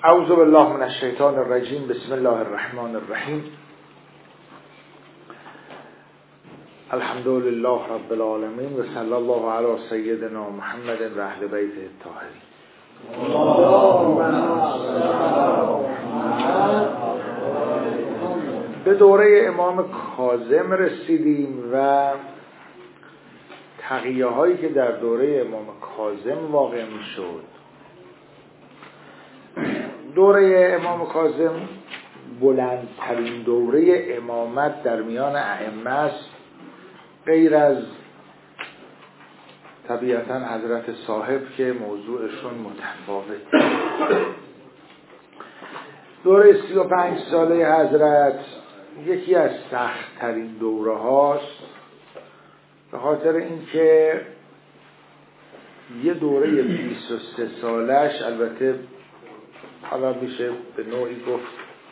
اعوذ بالله من الشیطان الرجیم. بسم الله الرحمن الرحیم. الحمد لله رب العالمین و صلی الله علی سیدنا محمد و اهل بیته الطاهرین. به دوره امام کاظم رسیدیم و تقیه هایی که در دوره امام کاظم واقع می شد. دوره امام کاظم بلندترین دوره امامت در میان ائمه است، غیر از طبیعتا حضرت صاحب که موضوعشون متفاوت. دوره 35 ساله حضرت یکی از سخت‌ترین دوره هاست، به خاطر اینکه یه دوره 23 سالش، البته حالا میشه به نوعی گفت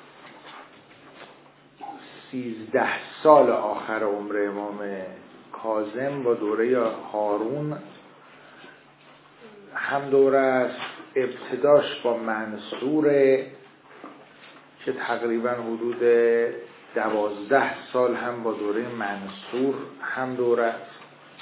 13 سال آخر عمر امام کاظم با دوره هارون هم دوره است. ابتداش با منصور که تقریبا حدود 12 سال هم با دوره منصور هم دوره است.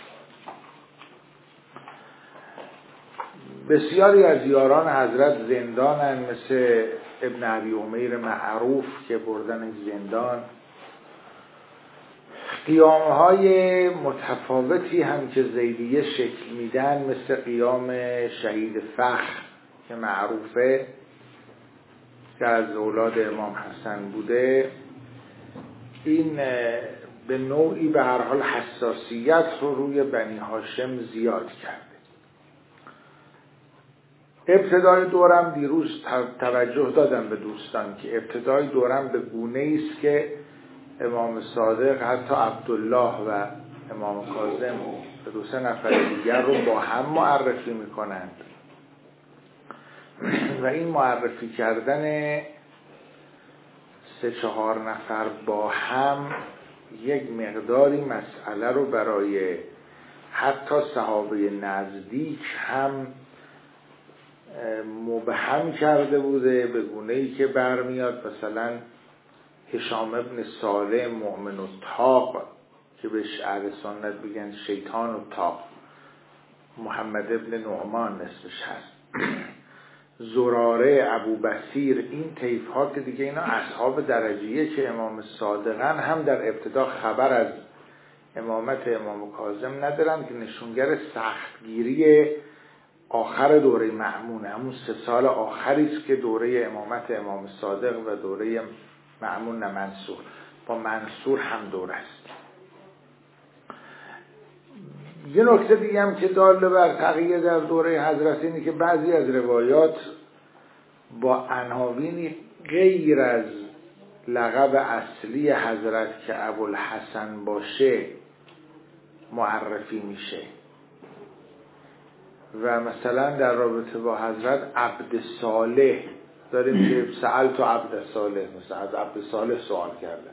بسیاری از یاران حضرت زندانن، مثل ابن ابی امیر معروف که بردن زندان. قیامهای متفاوتی هم که زیدیه شکل میدن، مثل قیام شهید فخر که معروفه که از اولاد امام حسن بوده، این به نوعی به هر حال حساسیت رو روی بنی هاشم زیاد کرده. ابتدای دورم دیروز توجه دادم به دوستان که ابتدای دورم به گونه‌ای است که امام صادق حتی عبدالله و امام کاظم و 2-3 نفر دیگر رو با هم معرفی میکنند و این معرفی کردن 3-4 نفر با هم یک مقداری مسئله رو برای حتی صحابه نزدیک هم مبهم کرده بوده، به گونه‌ای که برمیاد مثلا هشام ابن صالح مؤمن الطاق که بهش اهل سنت بگن شیطان الطاق، محمد ابن نعمان نسبش هست، زراره، ابو بصیر، این طیف ها که دیگه اینا اصحاب درجیه که امام صادقن هم در ابتدا خبر از امامت امام کاظم ندارن، که نشونگر سختگیری آخر دوره مأمون، همون 3 سال آخری است که دوره امامت امام صادق و دوره مأمون نه منصور، با منصور هم دوره است. یه نکته دیگه هم که دال بر تقیه در دوره حضرت اینه که بعضی از روایات با عناوینی غیر از لقب اصلی حضرت که ابوالحسن باشه معرفی میشه و مثلا در رابطه با حضرت عبد صالح داریم که سألت عبد صالح، مثلا از عبد صالح سوال کردن،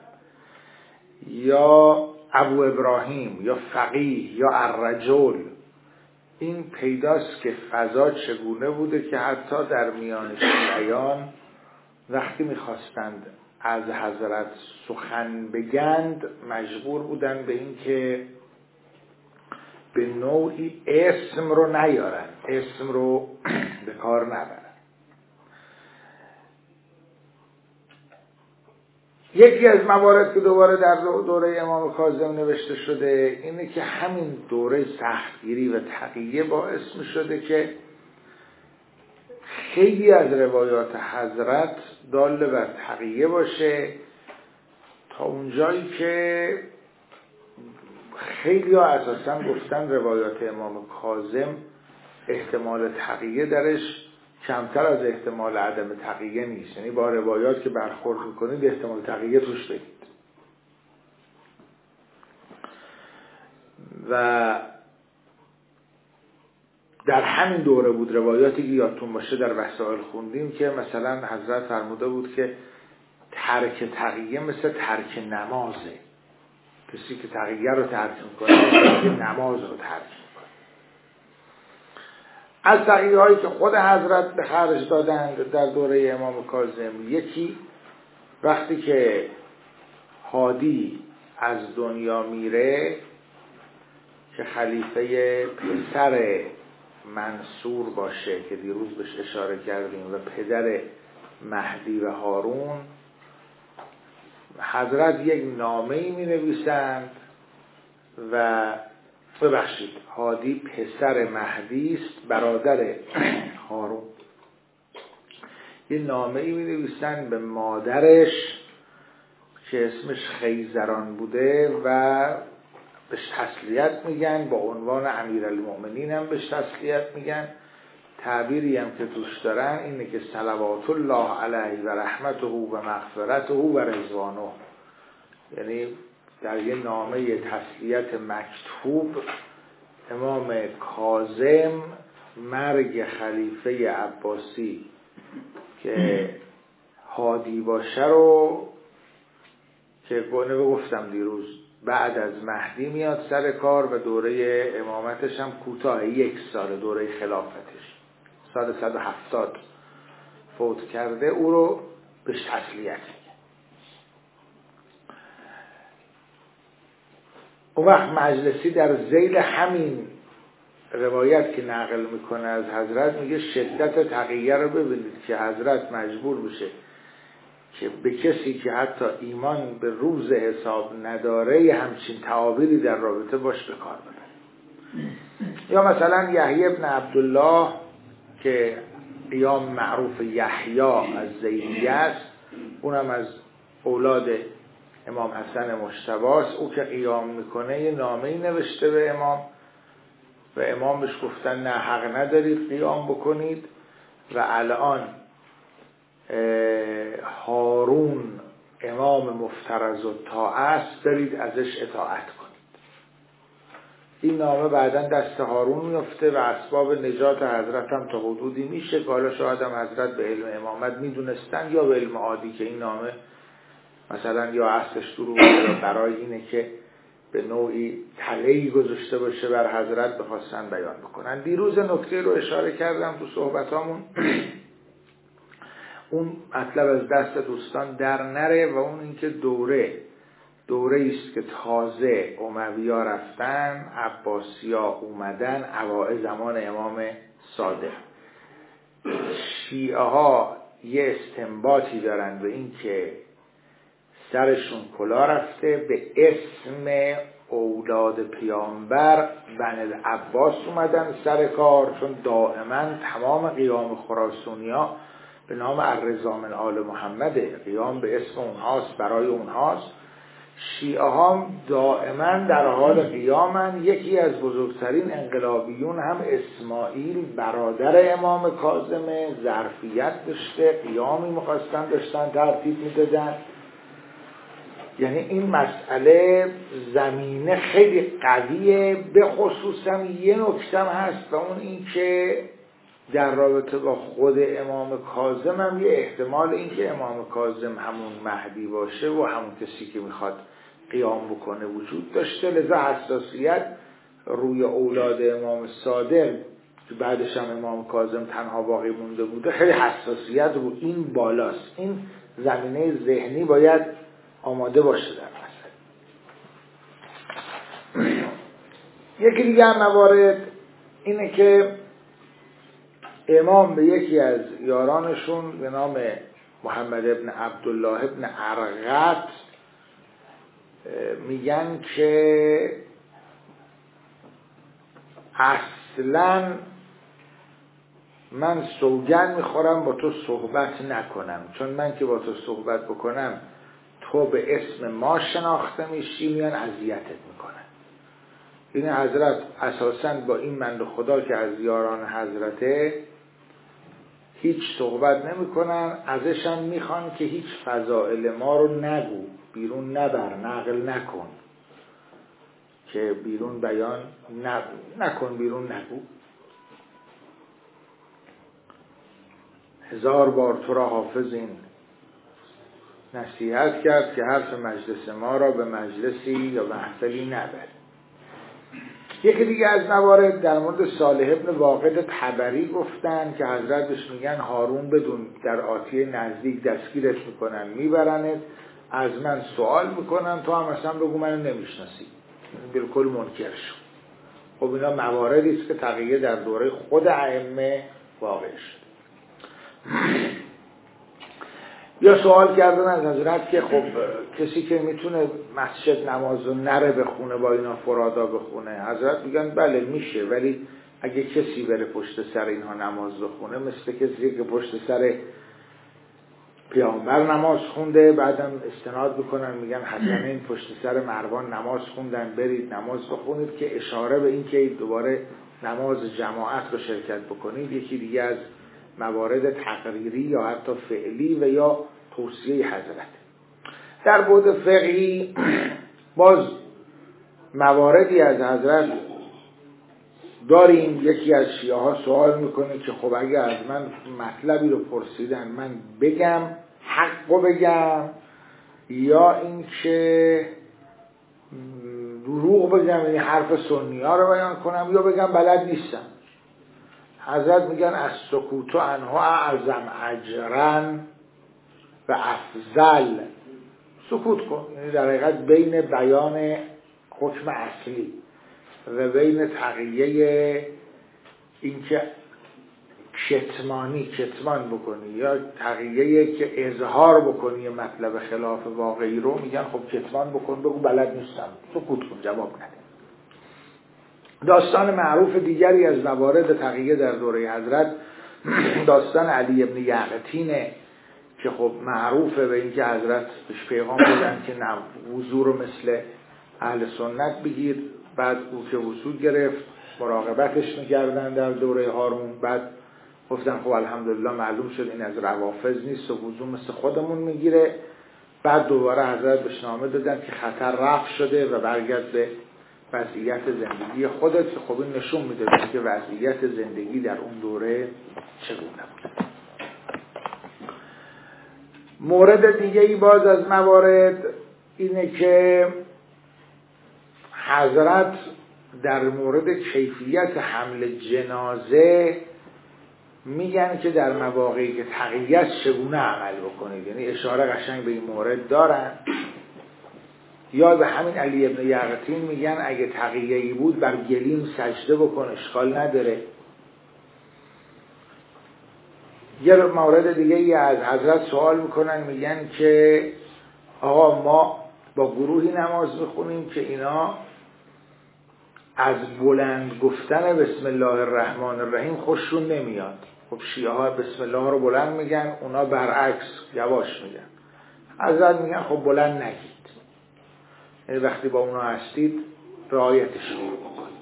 یا ابو ابراهیم یا فقیه یا الرجل. این پیداست که فضا چگونه بوده که حتی در میان شیعیان وقتی میخواستند از حضرت سخن بگند مجبور بودن به این که به نوعی اسم رو نیارن، اسم رو به کار نبرن. یکی از موارد که دوباره در دوره امام کاظم نوشته شده اینه که همین دوره سختگیری و تقیه باعث می شده که خیلی از روایات حضرت دال بر تقیه باشه، تا اونجایی که خیلی ها اساسا گفتن روایات امام کاظم احتمال تقیه درش کمتر از احتمال عدم تقیه نیست، یعنی با روایات که برخورد میکنید احتمال تقیه توش بدید. و در همین دوره بود روایاتی که یادتون باشه در وسائل خوندیم که مثلا حضرت فرموده بود که ترک تقیه مثل ترک نمازه، کسی که تقیه رو ترک میکنه نماز رو ترک میکنه. از تغییرهایی هایی که خود حضرت به خرج دادند در دوره امام کاظم، یکی وقتی که هادی از دنیا میره که خلیفه پسر منصور باشه که دیروز بهش اشاره کردیم و پدر مهدی و هارون، حضرت یک نامه‌ای می‌نویسند و ببخشید هادی پسر مهدی است، برادر هارون، یه نامه‌ای می‌نویسند به مادرش که اسمش خیزران بوده و بهش تسلیت میگن، با عنوان امیرالمؤمنین هم بهش تسلیت میگن. تعبیری هم که توش دارن اینه که صلوات الله علیه و رحمته و مغفرته و رضوانه، یعنی در یه نامه تسلیت مکتوب امام کاظم مرگ خلیفه عباسی که هادی باشه رو که گفتم دیروز بعد از مهدی میاد سر کار و دوره امامتش هم کوتاه، 1 سال دوره خلافتش، سال 170 فوت کرده، او رو بهش تسلیت میگه. اون وقت مجلسی در ذیل همین روایت که نقل میکنه از حضرت میگه شدت تقیه رو ببینید که حضرت مجبور بشه که به کسی که حتی ایمان به روز حساب نداره همچین تعابیری در رابطه باش به کار ببره. یا مثلا یحیی ابن عبدالله که قیام معروف یحیی از زیدیه است، اونم از اولاد امام حسن مجتبی است، او که قیام میکنه یه نامه‌ای نوشته به امام و امام بهش گفتن نه حق ندارید قیام بکنید و الان هارون امام مفترض الطاعه است، برید ازش اطاعت کنید. این نامه بعداً دست هارون میفته و اسباب نجات حضرت هم تا حدودی میشه که حالا شاید هم حضرت به علم امامت میدونستن یا به علم عادی که این نامه مثلا یا اصلش دروغ یا برای اینه که به نوعی تله‌ای گذاشته باشه بر حضرت بخواستن بیان بکنن. دیروز نکته رو اشاره کردم تو صحبتامون، اون مطلب از دست دوستان در نره و اون اینکه دوره است که تازه اموی‌ها رفتن، عباسی‌ها اومدن اوائل زمان امام صادق. شیعه ها یه استنباطی دارن به این که سرشون کلا رفته، به اسم اولاد پیامبر بن العباس اومدن سر کار، چون دائما تمام قیام خراسانی‌ها به نام الرضا من آل محمده، قیام به اسم اونهاست، برای اونهاست. شیعه ها دائما در حال قیامن. یکی از بزرگترین انقلابیون هم اسماعیل برادر امام کاظم ظرفیت داشته، قیامی مخواستن داشتن ترتیب میدادن. یعنی این مسئله زمینه خیلی قویه. به خصوص هم یه نکته هست و اون این که در رابطه با خود امام کاظم هم یه احتمال این که امام کاظم همون مهدی باشه و همون کسی که میخواد قیام بکنه وجود داشته، لذا حساسیت روی اولاد امام صادق که بعدش هم امام کاظم تنها باقی مونده بوده، خیلی حساسیت رو این بالاست. این زمینه ذهنی باید آماده باشه در مثلا. یکی دیگه هم موارد اینه که امام به یکی از یارانشون به نام محمد ابن عبدالله ابن ارقط میگن که اصلا من سوگند میخورم با تو صحبت نکنم، چون من که با تو صحبت بکنم تو به اسم ما شناخته میشی، میان اذیتت میکنن. این حضرت اساساً با این بنده خدا که از یاران حضرته هیچ صحبت نمی کنن، ازش هم میخوان که هیچ فضائل ما رو نگو، بیرون نبر، نقل نکن، که بیرون بیان نکن، بیرون نگو. 1000 بار تو را حافظ این نصیحت کرد که حرف مجلس ما را به مجلسی یا محفلی نبر. یکی دیگه از موارد در مورد صالح ابن واقد طبری گفتن که حضرت بهش میگن هارون بدون در آتیه نزدیک دستگیرت میکنن میبرنت، از من سوال میکنن، تو هم اصلا بگو منو نمیشناسی، بالکل منکر شد. خب اینا مواردی است که تقیه در دوره خود ائمه واقع شد. یا سوال کردن از حضرت که خب کسی که میتونه مسجد نمازو نره بخونه با اینا فرادا بخونه، حضرت میگن بله میشه، ولی اگه کسی بره پشت سر اینها نماز بخونه مثل کسی که پشت سر پیامبر نماز خونده، بعدم استناد بکنن میگن حسنین پشت سر مروان نماز خوندن، برید نماز بخونید، که اشاره به این که دوباره نماز جماعت رو شرکت بکنید. یکی دیگه از موارد تقریری یا حتی فعلی و یا توصیه حضرت. در بعد فقهی باز مواردی از حضرت داریم. یکی از شیعه ها سوال میکنه که خب اگه از من مطلبی رو پرسیدن من بگم، حقو بگم، یا این که دروغ بگم، یعنی حرف سنی ها رو بیان کنم، یا بگم بلد نیستم. حضرت میگن از سکوت عنها اعظم اجرا و افضل. سکوت کن، یعنی در حقیقت بین بیان حکم اصلی و بین تقیه این که کتمان بکنی یا تقیه که اظهار بکنی مطلب خلاف واقعی رو، میگن خب کتمان بکن، بگو بلد نیستم، سکوت کن، جواب نده. داستان معروف دیگری از موارد تقیه در دوره حضرت داستان علی ابن یقطینه که خب معروفه به این که حضرت بهش پیغام دادن که نه وضو رو مثل اهل سنت بگیر. بعد او که وضو گرفت مراقبتش میکردن در دوره هارون. بعد گفتن خب الحمدلله معلوم شد این از روافض نیست و وضو مثل خودمون میگیره. بعد دوباره حضرت بهش نامه دادن که خطر رفع شده و برگرد به وضعیت زندگی خودت. خب این نشون میده که وضعیت زندگی در اون دوره چگونه بود. مورد دیگه ای باز از موارد اینه که حضرت در مورد کیفیت حمل جنازه میگن که در مواقعی که تقیه است چگونه عمل بکنید، یعنی اشاره قشنگ به این مورد دارن. یا به همین علی ابن یقطین میگن اگه تقیه‌ای بود بر گلیم سجده بکن، اشکال نداره. یه مورد دیگه ای از حضرت سوال میکنن، میگن که آقا ما با گروهی نماز میخونیم که اینا از بلند گفتن بسم الله الرحمن الرحیم خوششون نمیاد. خب شیعه ها بسم الله رو بلند میگن، اونا برعکس یواش میگن. حضرت میگن خب بلند نگید، یعنی وقتی با اونا هستید رعایتش رو بکنید.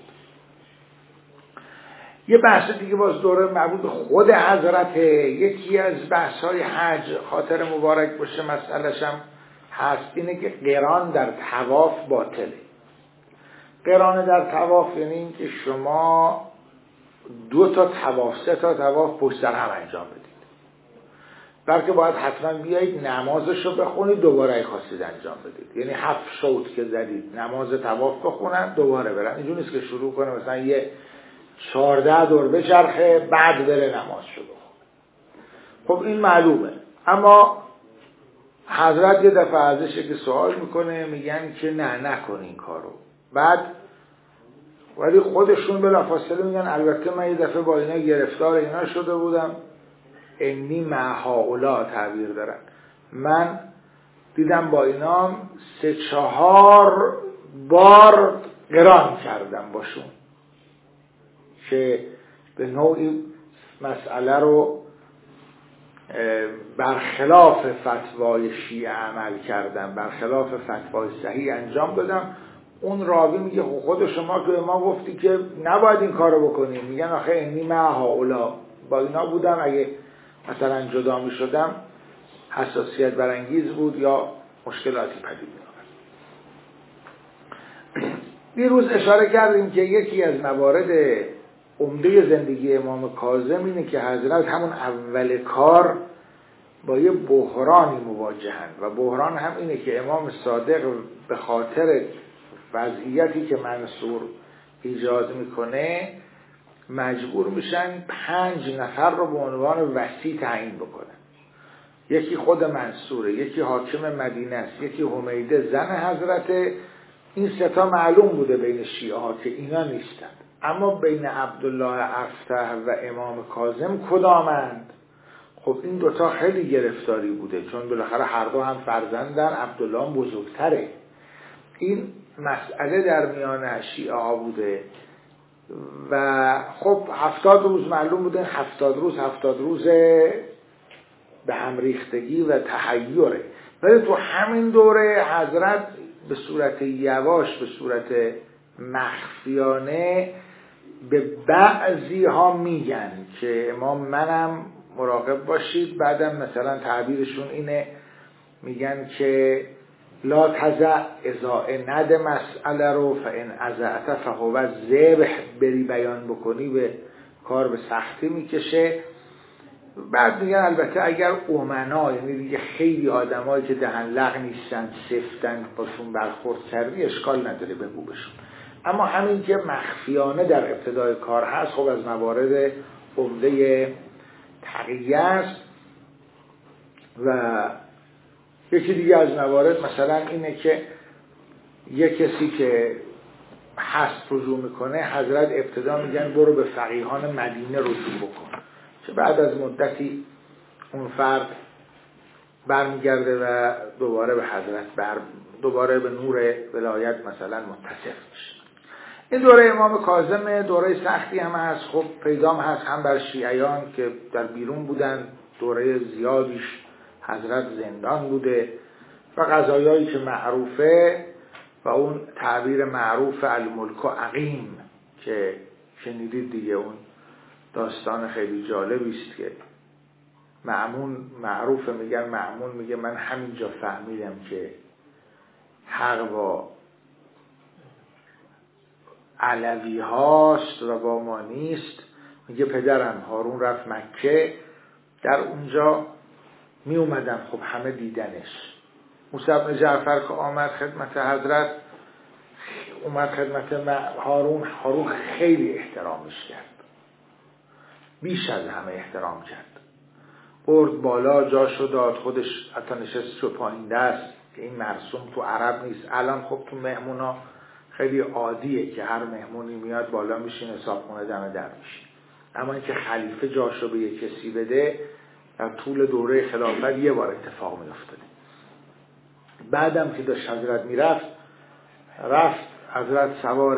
یه بحث دیگه باز دوره مربوط به خود حضرت، یکی از بحث‌های حج خاطر مبارک باشه مسئله‌ش هم هست اینه که قران در طواف باطله. قران در طواف یعنی این که شما 2 تا طواف 3 تا طواف پشت سر هم انجام بدید، بلکه باید حتما بیایید نمازش رو بخونید دوباره خواستید انجام بدید. یعنی 7 شوط که زدید نماز طواف بخونن دوباره برن. اینجوری نیست که شروع کنه مثلا یه 14 دور بچرخه بعد بره نماز شو بخونه. خب این معلومه، اما حضرت یه دفعه ازش که سوال میکنه میگن که نه نکن این کارو. بعد ولی خودشون بلافاصله میگن البته من یه دفعه با اینا گرفتار اینا شده بودم، انی مع هؤلاء تعبیر دارن، من دیدم با اینا 3-4 بار قران کردم باشون که به نوعی مسئله رو برخلاف فتوای شیعه عمل کردم، برخلاف فتوای صحیح انجام دادم. اون راوی میگه خود شما که ما گفتی که نباید این کارو بکنیم. میگن آخه انی مع هؤلاء، با اینا بودم، اگه مثلا جدا میشدم حساسیت برانگیز بود یا مشکلاتی پدید می‌آمد. دیروز اشاره کردیم که یکی از موارد عمده زندگی امام کاظم اینه که حضرت همون اول کار با یه بحرانی مواجهن و بحران هم اینه که امام صادق به خاطر وضعیتی که منصور ایجاد میکنه مجبور میشن 5 نفر رو به عنوان وصی تعیین بکنن. یکی خود منصوره، یکی حاکم مدینه است، یکی حمیده زن حضرت. این 3 معلوم بوده بین شیعه ها که اینا نیستند، اما بین عبدالله افتح و امام کاظم کدامند؟ خب این 2 خیلی گرفتاری بوده، چون بالاخره هر دو هم فرزندن، عبدالله هم بزرگتره. این مسئله در میان شیعه ها بوده و خب 70 روز معلوم بوده. 70 روز به هم ریختگی و تحیره، ولی تو همین دوره حضرت به صورت یواش، به صورت مخفیانه به بعضی ها میگن که امام منم مراقب باشید. بعدم مثلا تعبیرشون اینه، میگن که لا تزع اذا ند مسئله رو فان ازعت فهو ذبح. بری بیان بکنی به کار به سختی میکشه. بعد میگن البته اگر امنا، یعنی دیگه خیلی آدمایی که دهن لق نیستن، سفتن، باشون برخورد کردی، اشکال نداره بگو بشون. اما همین که مخفیانه در ابتدای کار هست، خب از موارد عمده تقیه است. و یکی دیگه از موارد مثلا اینه که یک کسی که هست رجوع میکنه، حضرت ابتدا میگن برو به فقیهان مدینه رجوع بکن، که بعد از مدتی اون فرد برمیگرده و دوباره به حضرت دوباره به نور ولایت مثلا متصف میشه. این دوره امام کاظم دوره سختی هم هست. خب پیدام هست هم بر شیعیان که در بیرون بودن، دوره زیادیش حضرت زندان بوده و قضایایی که معروفه و اون تعبیر معروف الملک و عقیم که شنیدید دیگه. اون داستان خیلی جالبی است که مأمون معروفه، میگن مأمون میگه من همینجا فهمیدم که حق با علوی هاست و با ما نیست. میگه پدرم هارون رفت مکه، در اونجا می اومدم، خب همه دیدنش. موسی بن جعفر که آمد خدمت حضرت، اومد خدمت هارون خیلی احترامش کرد، بیش از همه احترام کرد، برد بالا، جاشو داد، خودش حتی نشست شو پایین دست، که این مرسوم تو عرب نیست. الان خب تو مهمونا خیلی عادیه که هر مهمونی میاد بالا میشین، حسابخونه دم در میشین. اما اینکه خلیفه جاشو به یک کسی بده در طول دوره خلافت یه بار اتفاق میافتاده. بعدم که داشت حضرت میرفت، حضرت سوار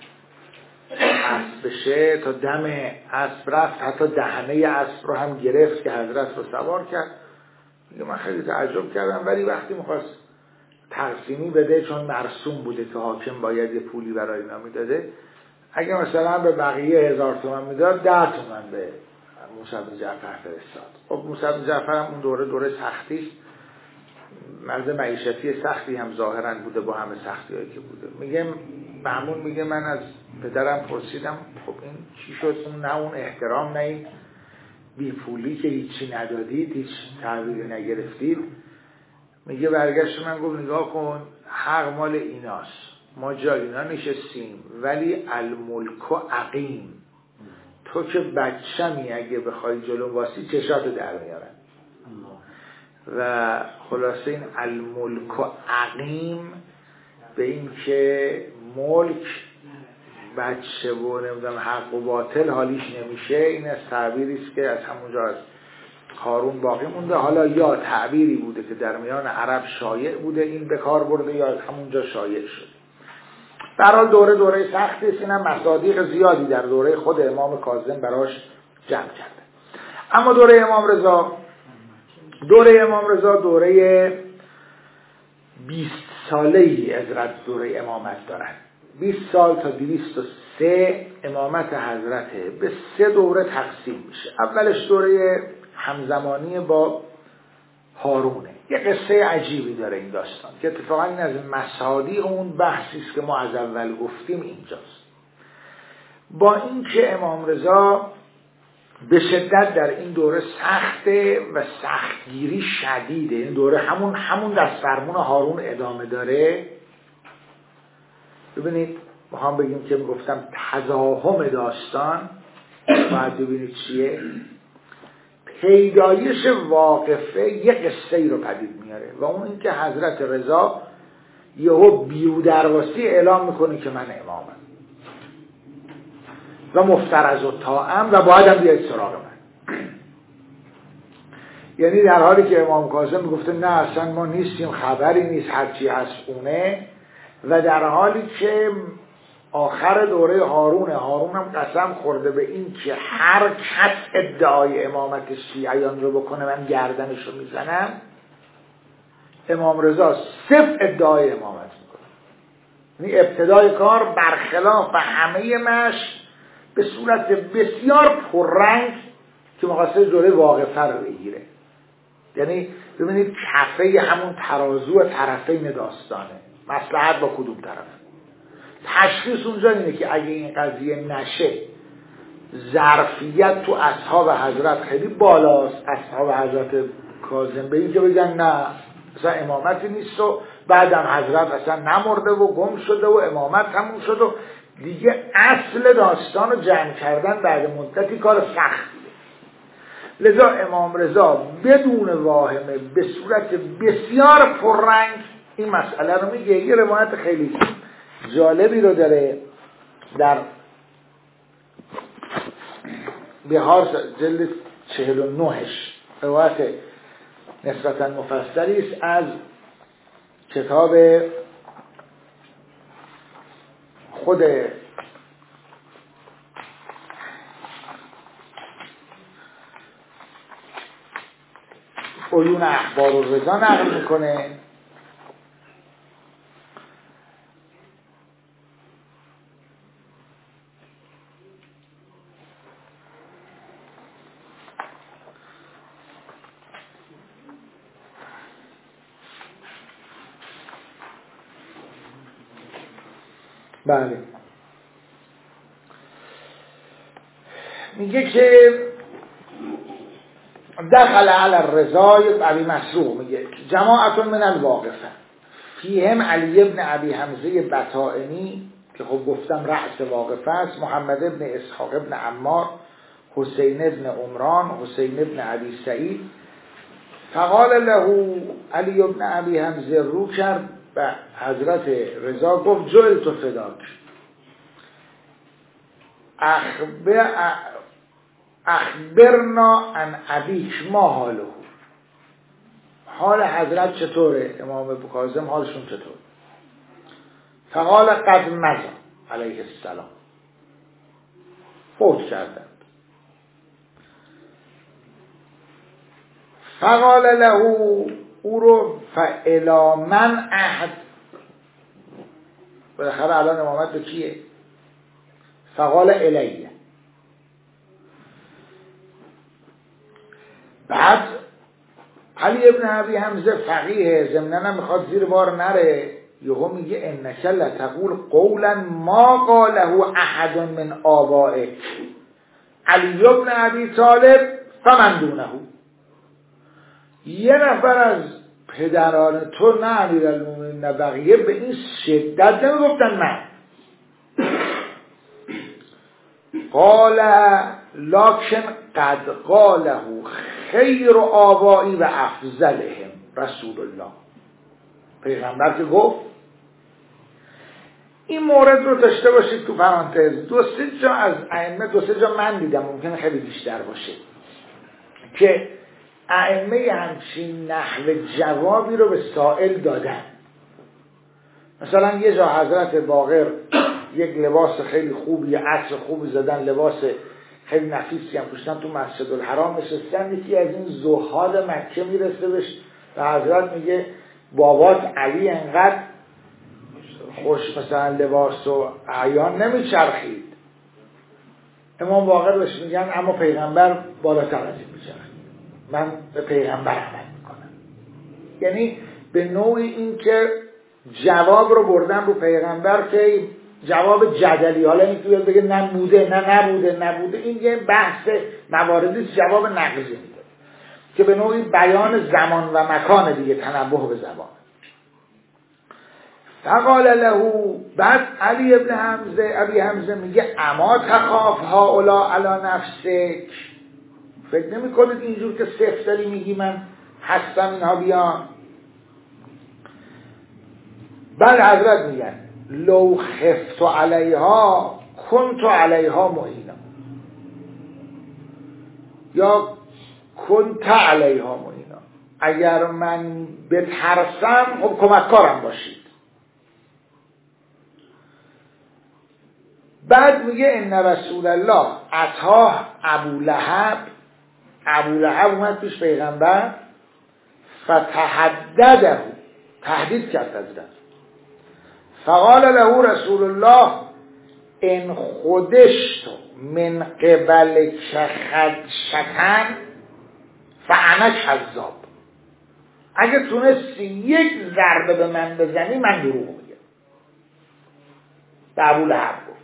اسب بشه، تا دم اسب رفت، حتی دهنه اسب رو هم گرفت که حضرت رو سوار کرد. میگه من خیلی تعجب کردم، ولی وقتی میخواست تقسیمی بده، چون مرسوم بوده که حاکم باید یه پولی برای اینا میداده، اگه مثلا به بقیه 1000 تومان میداد 10 تومان به موسی بن جعفر فرستاد. خب موسی بن جعفر هم اون دوره سختی است، مرز معیشتی سختی هم ظاهرا بوده با همه سختی‌هایی که بوده. میگه مأمون میگه من از پدرم پرسیدم خب این چی شد؟ اون احترام، نه این بی پولی که هیچی ندادید، هیچ تحویلی نگرفتید. میگه برگشت من گفت نگاه کن، حق مال ایناست، ما جای اینا نشستیم، ولی الملک و عقیم، تو که بچمی اگه بخوای جلو واسی چشاتو در میارن. و خلاصه این الملک و عقیم به این که ملک بچه و نمیدونم حق و باطل حالیش نمیشه، این از تعبیری است که از همونجا از هارون باقی مونده. حالا یا تعبیری بوده که در میان عرب شایع بوده این به کار برده، یا از همونجا شایع شده. به هر حال دوره سختی است. این هم مصادیق زیادی در دوره خود امام کاظم براش جمع کرده. اما دوره امام رضا دوره 20 ساله‌ای از دوره امامت دارد. 20 سال تا 203 امامت حضرته به 3 دوره تقسیم میشه. اولش دوره همزمانی با هارونه. یه قصه عجیبی داره این داستان که اتفاقا این از مصادیق اون بحثی است که ما از اول گفتیم اینجاست. با اینکه امام رضا به شدت در این دوره سخته و سختگیری شدیده، این دوره همون دست فرمون هارون ادامه داره. ببینید میخوام بگیم که میگفتم تزاحم داستان باید ببینید چیه. پیدایش واقفه یک قصه ای رو پدید میاره و اون این که حضرت رضا یهو بیودرواسی اعلام میکنه که من امامم و مفترض الطاعم و باید هم بیاید سراغ من. یعنی در حالی که امام کاظم میگفته نه اصلا ما نیستیم، خبری نیست، هرچی هست اونه، و در حالی که آخر دوره هارون هم قسم خورده به این که هر کس ادعای امامت شیعیان رو بکنه من گردنش رو میزنم، امام رضا صفر ادعای امامت میکنه. یعنی ابتدای کار برخلاف همه مش به صورت بسیار پررنگ که مقاصد دوره واقفه رو بگیره. یعنی ببینید کفه همون ترازو و طرفین داستانه، مصلحت با کدوم طرف. تشخیص اونجا اینه که اگه این قضیه نشه، ظرفیت تو اصحاب حضرت خیلی بالاست، اصحاب حضرت کاظم به اینجا بگن نه اصلا امامتی نیست و بعدم حضرت اصلا نمرده و گم شده و امامت همون شد و دیگه اصل داستان رو جمع کردن بعد مدتی کار سخت. لذا امام رضا بدون واهمه به صورت بسیار پررنگ این مسئله رو میگه. یه روایت خیلی جالبی رو داره در بهار جلد 49 روایت نسبتا مفصلی است از کتاب خود عیون اخبار الرضا نقل میکنه. بله میگه که دخل علی الرضا ابی مسروق، میگه جماعتون من الواقفه فیهم علی ابن ابی حمزه بطائنی که خب گفتم رأس واقفه است، محمد ابن اسحاق ابن عمار، حسین ابن عمران، حسین ابن ابی سعید. فقال له علی ابن ابی حمزه رو کرد به حضرت رضا گفت جعلت فداک اخبرنا عن ابیک ما حاله. حال حضرت چطوره؟ امام کاظم حالشون چطور؟ فقال قد مضى علیه السلام، فوت کردند. فقال له او رو فالی من عهد، بالاخره الان امامت به کیه؟ فقال الیه. بعد علی ابن ابی حمزه فقیه ضمناً میخواد زیر بار نره، یهو میگه انک لتقول قولا ما قاله احد من آبائک علی ابن ابی طالب فمن دونه. یه نفر از پدران تو نه امیرالمومنین نه بقیه به این شدت نمیگفتن من. قال لکن قد قاله خیر آبائی و افضلهم رسول الله. پیغمبر که گفت. این مورد رو داشته باشید تو پرانتز، دو سه جا از ائمه، دو سه جا من دیدم، ممکنه خیلی بیشتر باشه، که ائمه همچین نحو جوابی رو به سائل دادن. مثلا یه جا حضرت باقر یک لباس خیلی خوب، یه عطر خوب زدن، لباس خیلی نفیسی هم پوشتن، تو مسجد الحرام نشستن، یکی از این زهاد مکه میرسه بهش و حضرت میگه بابات علی انقدر خوش مثلا لباس و اعیان نمیچرخید. امام باقر بهش میگن اما پیغمبر بالاتر از این میچرخید، من به پیغمبر عمل میکنم. یعنی به نوعی این که جواب رو بردن رو پیغمبر که جواب جدلی، حالا این که بگه نبوده نه نبوده، این یه بحث مواردی جواب نقضی میده که به نوعی بیان زمان و مکان دیگه، تنبه به زبان. فقال له، بعد علی ابن حمزه ابی حمزه میگه اما تخاف هؤلاء علی نفسک، فکر نمی کنید اینجور که صفر داری میگی من هستم اینها بیان؟ بعد حضرت میگن لو خفت علیها کنت علیها معینا، یا کنت علیها معینا، اگر من بترسم خب کمککارم باشید. بعد میگه ان رسول الله اتاه ابو لهب، ابو لهب اومد پیش پیغمبر، فتحدده، تهدید کرد حضرت. فقال له رسول الله ان خدشت من قبل خدشتن فانا کذاب، اگه تونستی یک ضربه به من بزنی من دروغ میگم. به ابو لهب گفت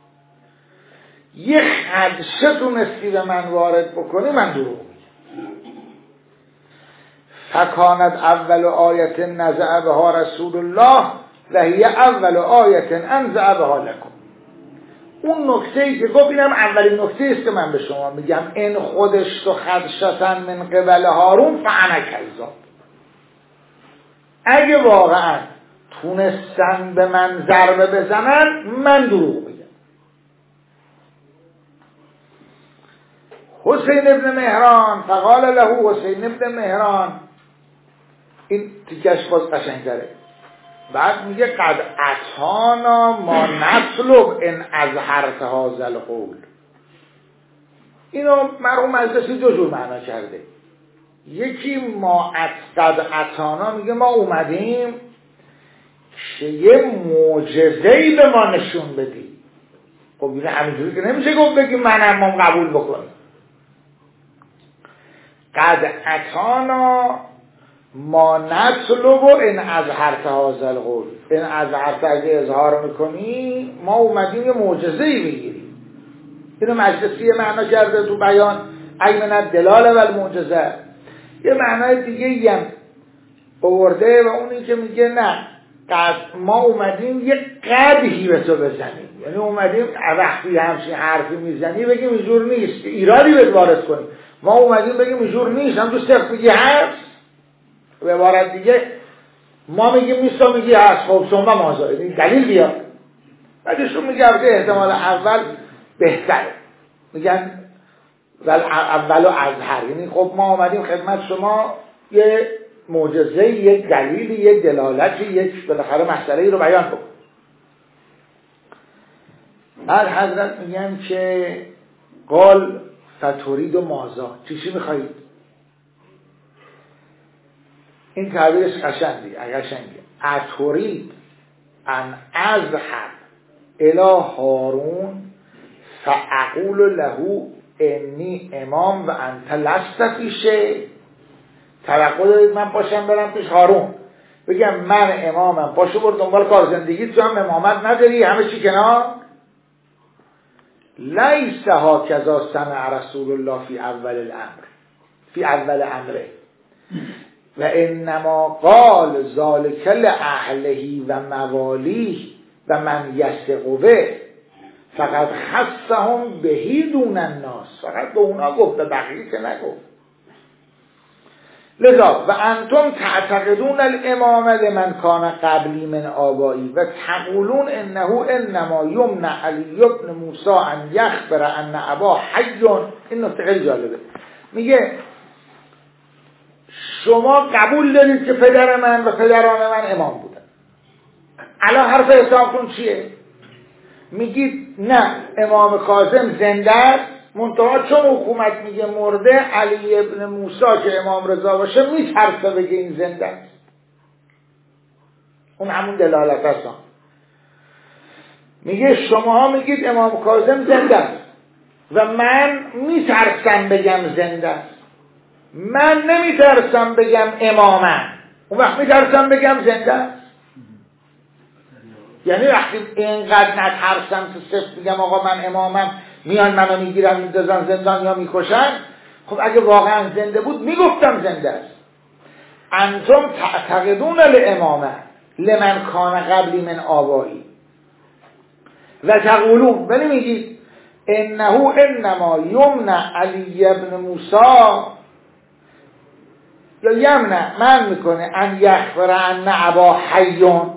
یک خدشه تونستی به من وارد بکنی من دروغ میگم. فکانت اول آیت نزع بها رسول الله و هی اول آیت انزع بها لکم. اون نکته‌ای که گفت اینم اولین نکته است که من به شما میگم، ان خودش تو خدشتن من قبل هارون فانا کذاب، اگه واقعا تونستن به من ضربه بزنن من دروغ میگم. حسین ابن مهران، فقال له حسین ابن مهران، این تیکش باز قشنگ‌تره، بعد میگه قد اتانا ما نطلب ان اظهرت هذا القول. اینو مرحوم مجلسی دو جور معنا کرده. یکی ما قد اتانا میگه ما اومدیم که یه معجزه‌ای به ما نشون بدی. خب این همینجوری که نمیشه گفت بگی منم ما قبول بکنیم. قد اتانا ما نطلب ان اظهرت هذا القول، ان اظهرت اگه اظهار میکنی ما اومدیم یه معجزه‌ای بگیریم. اینو مجلسی معنا کرده تو بیان ایمن الدلال و المعجزه. یه معنای دیگه هم آورده و اونی که میگه نه ما اومدیم یه قدحی به تو بزنیم، یعنی اومدیم وقتی همچین حرفی میزنی بگیم اینجور نیست، ایرادی بهت وارد کنیم. ما اومدیم بگیم اینجور نیست، هم تو صرف بگی هست. به عبارت دیگه ما میگیم نیست، تو میگی هست، خب شما مازایی دلیل بیار. بعدشون میگه که احتمال اول بهتره، میگن اولو ازهر، یعنی خب ما آمدیم خدمت شما یه معجزه، یک دلیلی، یک دلالتی، یک بالاخره مسئله رو بیان کن. بعد حضرت میگن که قال فترید و مازا، چی میخواهید؟ این تعبیرش قشنگه. اترید ان اذهب الی هارون فاقول له انی امام و انت لست فی شیء. توقع دارید من پاشم برم پیش هارون بگم من امامم، پاشو برو دنبال کار زندگیت، تو هم امامت نداری، همه چی کنار. لیس هاکذا سمع رسول الله فی اول امره و انما قال ذالک لأهله و موالیه و من یثق به فقط خصهم بهی دون الناس، فقط به اونا گفت، به بقیه که نگفت. لذا و انتم تعتقدون الامام لمن کان قبلی من آبایی و تقولون انه انما یمنع علی ابن موسی ان یخبر ان ابا حی. این نکته خیلی جالبه. میگه شما قبول دارید که پدر من و پدران من امام بودن، الان حرف حسابتون چیه؟ میگید نه امام کاظم زنده است، منتها چون حکومت میگه مرده، علی ابن موسی که امام رضا باشه میترسه بگه این زنده است. اون همون دلالت است. میگه شماها میگید امام کاظم زنده است و من میترسم بگم زنده است. من نمیترسم بگم امامم، اون وقت میترسم بگم زنده است. یعنی وقتی اینقدر نترسم که صرف بگم آقا من امامم، میان منو میگیرن میدازن زندان یا میکشن، خب اگه واقعا زنده بود میگفتم زنده است. انتم تعتقدون الامامه، لمن کان قبلی من آبایی و تقولون، ولی میگید انه انما یمنع علی ابن موسی یا یمنع من میکنه ان یخبر ان ابا حیون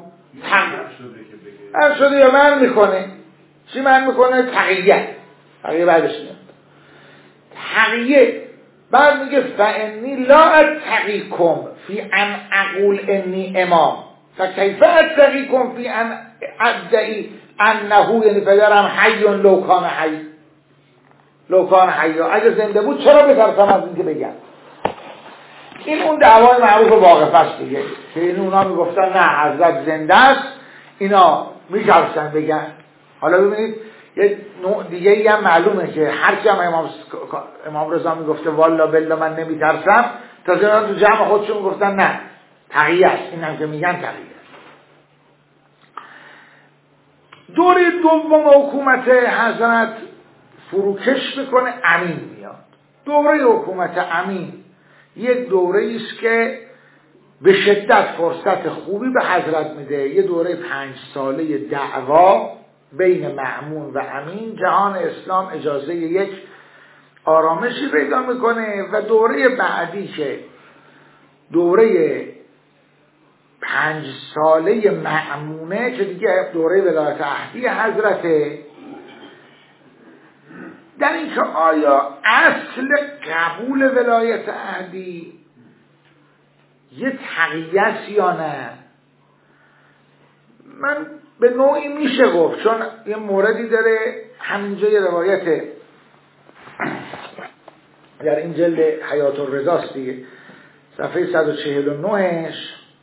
شده یا من میکنه چی من میکنه؟ تقیه بعدش میاد تقیه. بعد میگه فانی لا اتقیکم فی ان اقول انی امام فکیف اتقیکم فی ان ادعی انه، یعنی پدرم حیون لو کان حی اگه زنده بود چرا بترسم از این که بگم؟ این اون دعوای معروف واقف است دیگه که این اونا میگفتن نه حضرت زنده است، اینا میترسن بگن. حالا ببینید یه نوع دیگه ای هم معلومه که هر کی هم امام رضا میگفته والا بالله من نمیترسم، تازه اونا تو جمع خودشون گفتن نه تقیه است، این هم که میگن تقیه است. دوره دوم حکومت حضرت فروکش میکنه، امین میاد. دوره حکومت امین یک دوره است که به شدت فرصت خوبی به حضرت میده. یه دوره 5 ساله دعوا بین مأمون و امین، جهان اسلام اجازه یک آرامشی پیدا میکنه و دوره بعدی که دوره 5 ساله مأمونه که دیگه دوره ولایت عهدی حضرته، در این که آیا اصل قبول ولایت عهدی یه تقیه است یا نه، من به نوعی میشه گفت، چون یه موردی داره همینجا یه روایت در این جلد حیات الرضاست دیگه، صفحه 149ش،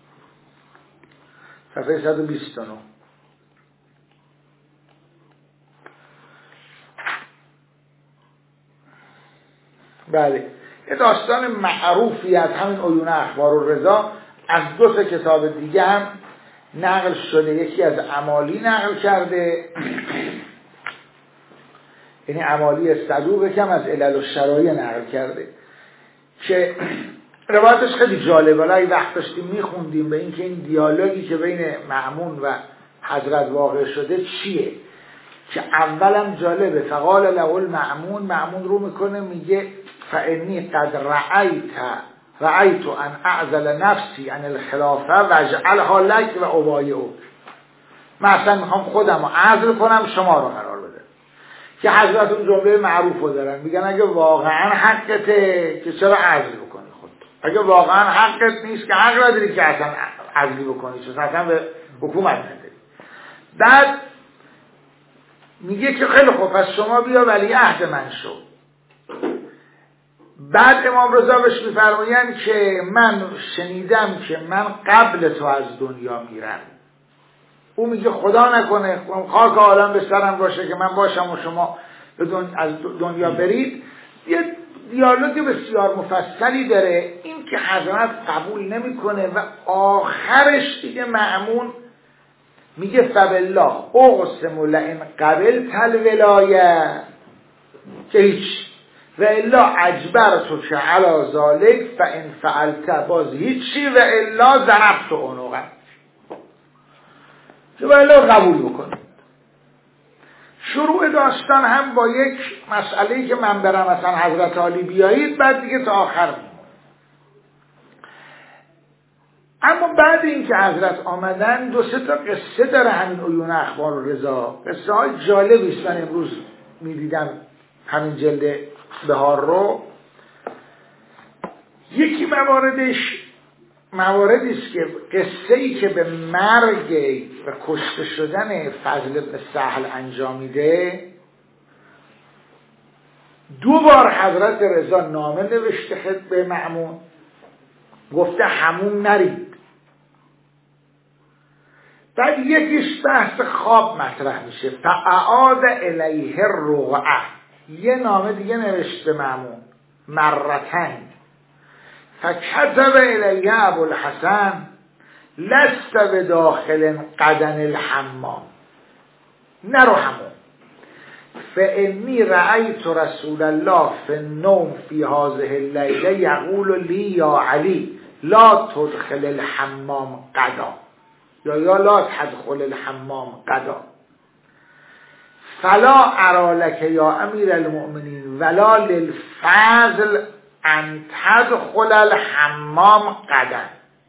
صفحه 129. بله، یه داستان معروفی از همین عیون اخبار الرضا از 2 کتاب دیگه هم نقل شده. یکی از عمالی نقل کرده، یعنی عمالی صدوق، کم از علل الشرایع نقل کرده که روایتش خیلی جالبه. ولی وقت داشتیم میخوندیم به اینکه این دیالوگی که بین مأمون و حضرت واقع شده چیه، که اولم جالبه. فقال له المأمون، مأمون رو میکنه میگه فانی قد رأیت ان اعزل نفسی عن الخلافه و اجعلها لک و ابایعک. من اصلا میخوام خودم رو عزل کنم شما رو قرار بده. که حضرت اون جمله معروف رو دارن، میگن اگه واقعا حقته که چرا عزل بکنی خودت، اگه واقعا حقت نیست که حق نداری که اصلا عزلی بکنی، چون اصلا به حکومت نداری. بعد میگه که خیلی خوب پس شما بیا ولی عهد من شو. بعد امام رضا بهش میفرمایند که من شنیدم که من قبل تو از دنیا میرم. او میگه خدا نکنه خاک عالم به سرم باشه که من باشم و شما از دنیا برید. یه دیالوگ بسیار مفصلی داره، این که حضرت قبول نمیکنه و آخرش دیگه مأمون میگه فبالله اقسم لئن قبلت الولایه، که هیچ و الا اجبرتو که علی ذالک فان فعلت، باز هیچی، و الا ضربت عنقا، که و الا قبول بکنید. شروع داستان هم با یک مسئله‌ای که من برم مثلا حضرت علی بیایید، بعد دیگه تا آخر میمونه. اما بعد این که حضرت آمدن 2-3 تا قصه داره همین عیون اخبار الرضا، قصه های جالبی است. من امروز میدیدم همین جلد بهار رو. یکی مواردی است که قصه‌ای که به مرگ و کشته شدن فضل بن سهل انجامیده، 2 بار حضرت رضا نامه نوشته خط به مأمون، گفته همون نرید. بعد یکیش بحث خواب مطرح میشه، فاعاد الیه الرقعه، یه نامه دیگه نوشته مأمون مرتن، فکتب الیه ابوالحسن لست بداخل قدن الحمام، نرو همون، فانی رأیت رسول الله فی النوم فی هذه اللیله یقول لی یا علی لا تدخل الحمام قدا، یا لا تدخل الحمام غدا فلا ارى لک یا امیر المؤمنین ولا للفضل ان تدخل الحمام غدا.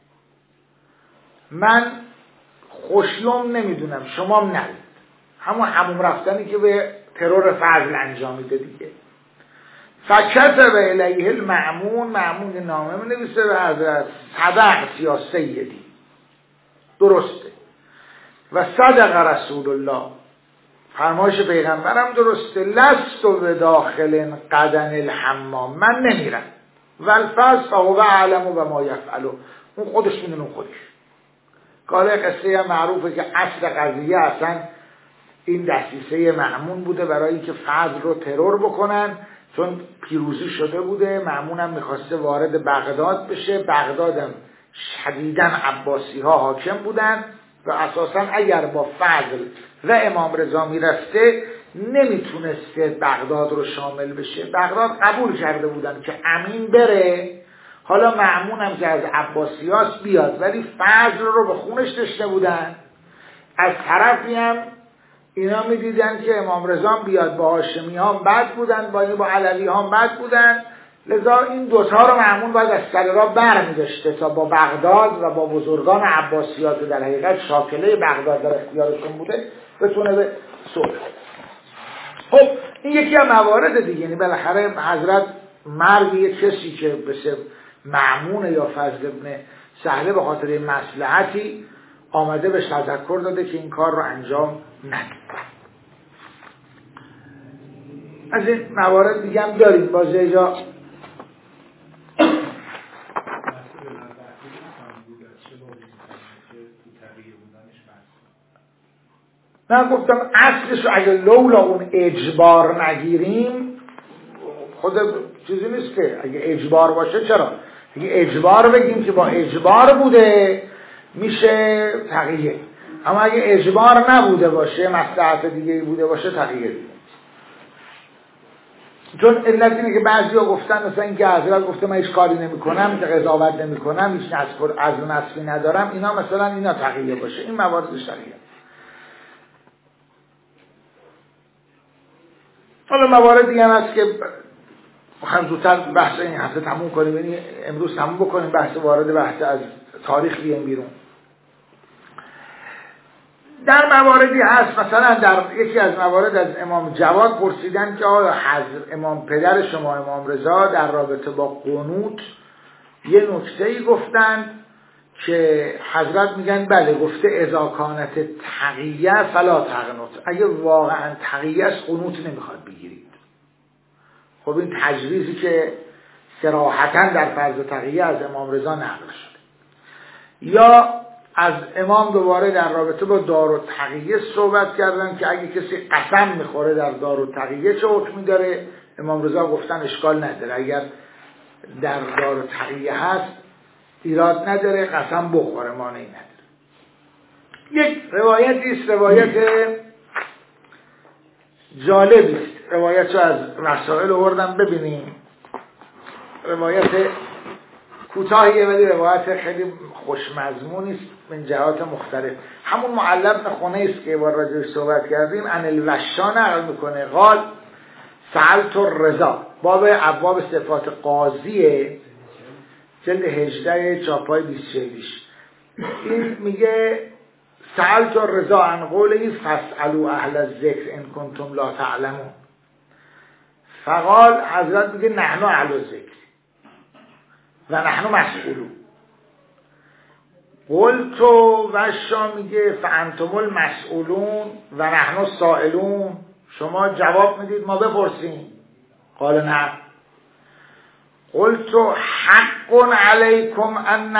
من خوشیوم نمیدونم، شما نرید. همون رفتنی که به ترور فضل انجام میده دیگه. فکتب الیه المأمون نامه می نویسه به حضرت صدقت یا سیدی، درسته، و صدق رسول الله، فرمایش پیغمبرم درسته، لست به داخل قدن الحمام، من نمیرم، والفضل فهو اعلم و ما یفعل، اون خودش میدونه، اون خودش. کار قصه معروفه که اصل قضیه اصلا این دسیسه مأمون بوده برای اینکه فضل رو ترور بکنن، چون پیروزی شده بوده، مأمون هم میخواسته وارد بغداد بشه، بغدادم شدیداً عباسی ها حاکم بودن و اساساً اگر با فضل و امام رضا میرفته نمیتونسته بغداد رو شامل بشه. بغداد قبول کرده بودن که امین بره، حالا مأمون هم که از عباسی هاست بیاد، ولی فضل رو به خونش داشته بودن. از طرفی هم اینا میدیدن که امام رضا بیاد، با هاشمی ها بد بودن، با علوی ها بد بودن، لذا این دوتا رو مأمون باید از سر راه برمی‌داشته تا با بغداد و با بزرگان عباسیات در حقیقت شاکله بغداد در اختیارشون بوده بتونه به صلح. خب این یکی از موارد دیگه، یعنی بالاخره حضرت مرگ یک کسی که بسه مأمون یا فضل ابن سهله به خاطر مصلحتی آمده بهش تذکر داده که این کار رو انجام ندید. از این موارد دیگه هم داریم. باز یه جا من گفتم اصلش رو اگه لولا اون اجبار نگیریم، خود چیزی نیست که اگه اجبار باشه چرا؟ اگه اجبار بگیم که با اجبار بوده میشه تقیه، اما اگه اجبار نبوده باشه، مصلحت دیگه بوده باشه، تقیه دیگه. چون علت اینه که بعضیا گفتن مثلا اینکه حضرت گفته من هیچ کاری نمی‌کنم، قضاوت نمی‌کنم، هیچ عزل نصفی ندارم، اینا مثلا اینا تقیه باشه، این مواردش تقیه. حالا موارد دیگه هم هست که هم زودتر بحث این هفته تموم کنیم، یعنی امروز تموم بکنیم بحث، وارد بحث از تاریخ بیایم بیرون. در مواردی هست، مثلا در یکی از موارد از امام جواد پرسیدن که آیا امام پدر شما امام رضا در رابطه با قنوت یه نکته‌ای گفتند که حضرت میگن بله، گفته اذا کانت تقیه فلا تقنط، اگه واقعا تقیه است قنوت نمیخواد بگیرید. خب این تجویزی که صراحتاً در فرض تقیه از امام رضا نقل شده. یا از امام دوباره در رابطه با دارالتقیه صحبت کردن که اگه کسی قسم میخوره در دارالتقیه چه حکمی داره؟ امام رضا گفتن اشکال نداره، اگر در دارالتقیه هست ایراد نداره، قسم بخوره، مانعی نداره. یک روایتی است، روایت جالبی است، روایت رو از رسائل آوردم ببینیم. روایت کوتاهیه ولی روایت خیلی خوشمضمونی است من جهات مختلف. همون معلم خونه است که با راجعش صحبت کردیم. عن الوشا نقل میکنه قال سألت الرضا، باب ابواب صفات قاضیه، جلد 18 چاپای 26. این میگه سألت الرضا عن قوله فاسألوا اهل الذکر ان کنتم لا تعلمون، فقال حضرت میگه نحن اهل الذکر و نحن مسئولون. قلت و شا میگه فانتم المسئولون و نحن السائلون، شما جواب میدید ما بپرسیم. قال نه. قلت حق علیکم ان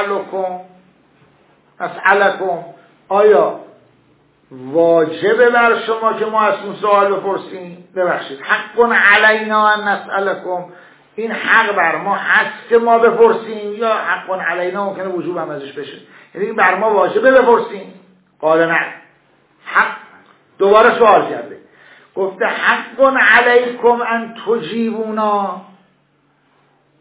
نسألکم، آیا واجبه بر شما که ما از اون سوال بپرسیم؟ ببخشید، حق علینا ان نسألکم، این حق بر ما هست که ما بپرسیم، یا حق علینا ممکنه وجوب هم ازش بشه، یعنی این بر ما واجبه بپرسیم. قال نه. حق دوباره سوال کرده، گفته حق علیکم ان تجیبونا،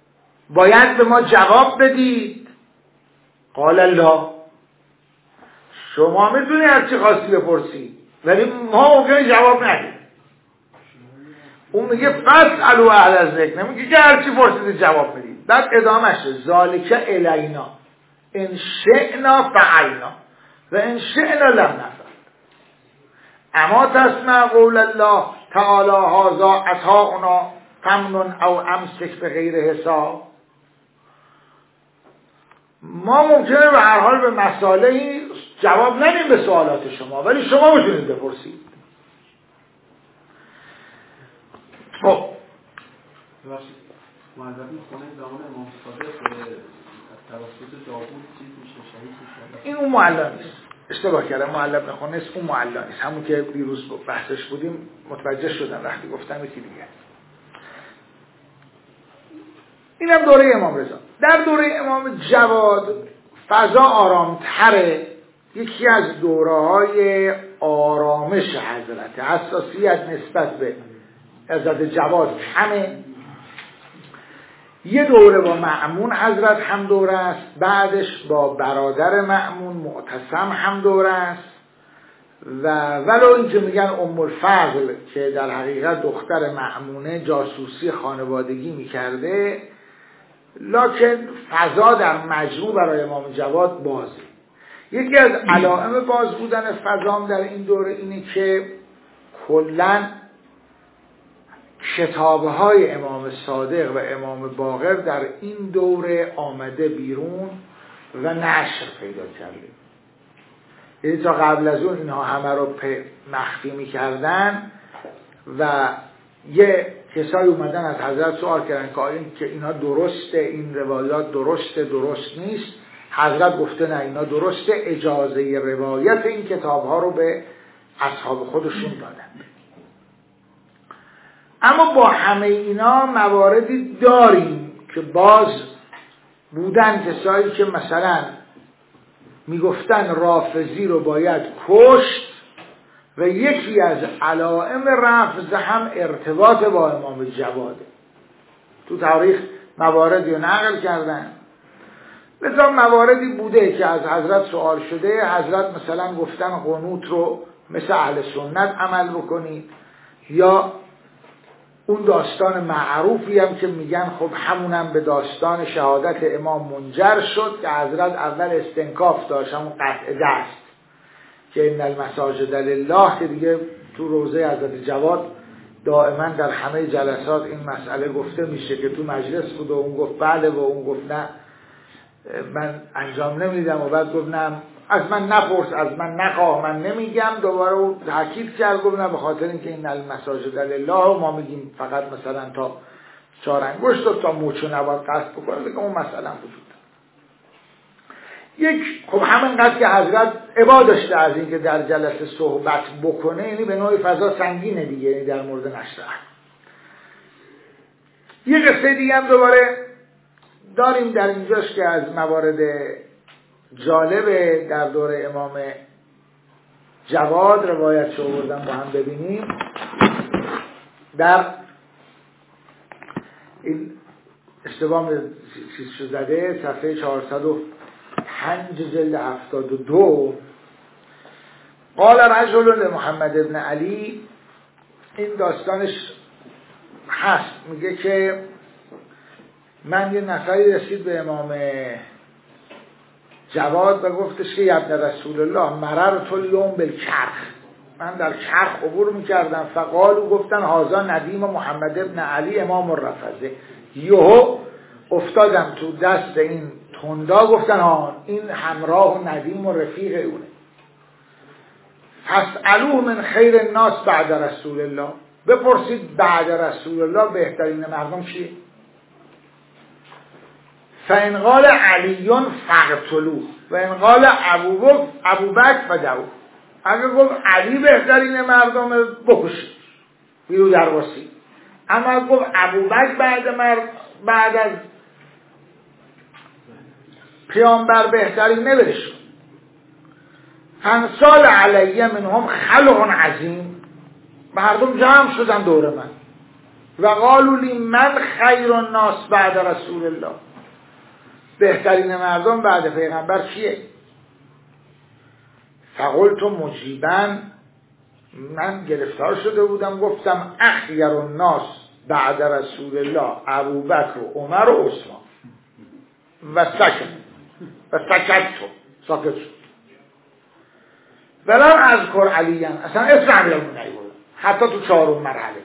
باید به ما جواب بدید. قال لا، شما میتونی هر چی خواستی بپرسی ولی ما ممکنه جواب ندیم. اون میگه فاسألوا اهل الذکر، نمیگه که هر چی پرسیدی جواب میدید. بعد ادامهش ذالک الینا ان شئنا فعلنا و ان شئنا لم نفعل اما تسمع قول الله تعالی هذا عطاؤنا فمنن او امسک به غیر حساب. ما ممکنه به هر حال به مسائلی جواب ندیم به سوالات شما، ولی شما میتونید بپرسید. خب معذرت میخونه زمان امام صادق توسط داوود چیز میشه شهید میشه. این اون معلا نیست، اشتباه کردم، معلا بخونه است، اون معلا نیست. همون که دیروز بحثش بودیم متوجه شدم وقتی گفتم یکی دیگه. اینم دوره امام رضا. در دوره امام جواد فضا آرامتره. یکی از دوره‌های آرامش حضرت، حساسیت نسبت به حضرت جواد کمه. یه دوره با مأمون حضرت هم دوره است، بعدش با برادر مأمون معتصم هم دوره است و ولو اینکه میگن ام الفضل که در حقیقت دختر مأمونه جاسوسی خانوادگی میکرده، لکن فضا در مجموع برای امام جواد بازه. یکی از علائم باز بودن فضام در این دوره اینه که کلاً کتاب‌های امام صادق و امام باقر در این دوره آمده بیرون و نشر پیدا کرده. یعنی تا قبل از اون اینها همه رو مخفی می‌کردن و یه کسایی اومدن از حضرت سوال کردن که اینها درسته، این روایات درسته، درست نیست. حضرت گفته نه اینا درسته، اجازه روایت این کتاب‌ها رو به اصحاب خودشون دادن. اما با همه اینا مواردی داریم که باز بودن کسایی که مثلا میگفتن رافضی رو باید کشت و یکی از علائم رفض هم ارتباط با امام جواده. تو تاریخ مواردی رو نقل کردن. مثلا مواردی بوده که از حضرت سوال شده، حضرت مثلا گفتن قنوت رو مثل اهل سنت عمل بکنید، یا اون داستان معروفی هم که میگن خب همونم به داستان شهادت امام منجر شد که حضرت اول استنکاف داشت، همون قطع دست که ان المساجد لله که دیگه تو روضه حضرت جواد دائما در همه جلسات این مسئله گفته میشه که تو مجلس بود و اون گفت بله و اون گفت نه من انجام نمیدم و بعد گفت نه از من نپرس، از من نخواه، من نمیگم. دوباره او تاکید کرد گفت نه به خاطر اینکه این المساجد لله و ما میگیم فقط مثلا تا 4 انگشت و تا موچو نباید قصد بکنه، دیگه اون مسئله وجود یک. خب همینقدر که حضرت ابا داشته از اینکه در جلسه صحبت بکنه، یعنی به نوعی فضا سنگینه دیگه، یعنی در مورد نشر. یه قصه دیگه هم دوباره داریم در اینجاش که از موارد جالبه در دوره امام جواد روایت شو بردم با هم ببینیم. در این اشتباه چیز شو زده صفحه 405 جلد 72 قال رجل لمحمد ابن علی، این داستانش هست، میگه که من یه نفری رسید به امام جواد و گفتش که ابن رسول الله مررت الیوم بالکرخ، من در کرخ عبور میکردم، فقالو گفتن هازا ندیم محمد ابن علی امام الرفضه، یهو افتادم تو دست این تندا، گفتن ها این همراه و ندیم و رفیق اونه. فاسألوه من خیر الناس بعد رسول الله، بپرسید بعد رسول الله بهترین مردم چیه؟ فإن قال علی فقتلوه و ان قال ابوبکر فدعوه، اگه گفت علی بهترین مردم بکشید بیرو درواسی، اما گفت ابوبکر بعد از پیامبر بهترین نبرشون. فانسال علیه منهم خلق عظیم، مردم جمع شدن دور من و قالوا لی من خیر الناس بعد رسول الله، بهترین مردم بعد پیغمبر کیه؟ فقلت مجیبا، من گرفتار شده بودم گفتم اخیر الناس بعد رسول الله ابوبکر و عمر و عثمان و سکت شد. ولم اذکر علیاً، اصلا اسم امیرالمومنین نیاوردم حتی تو 4 مرحله.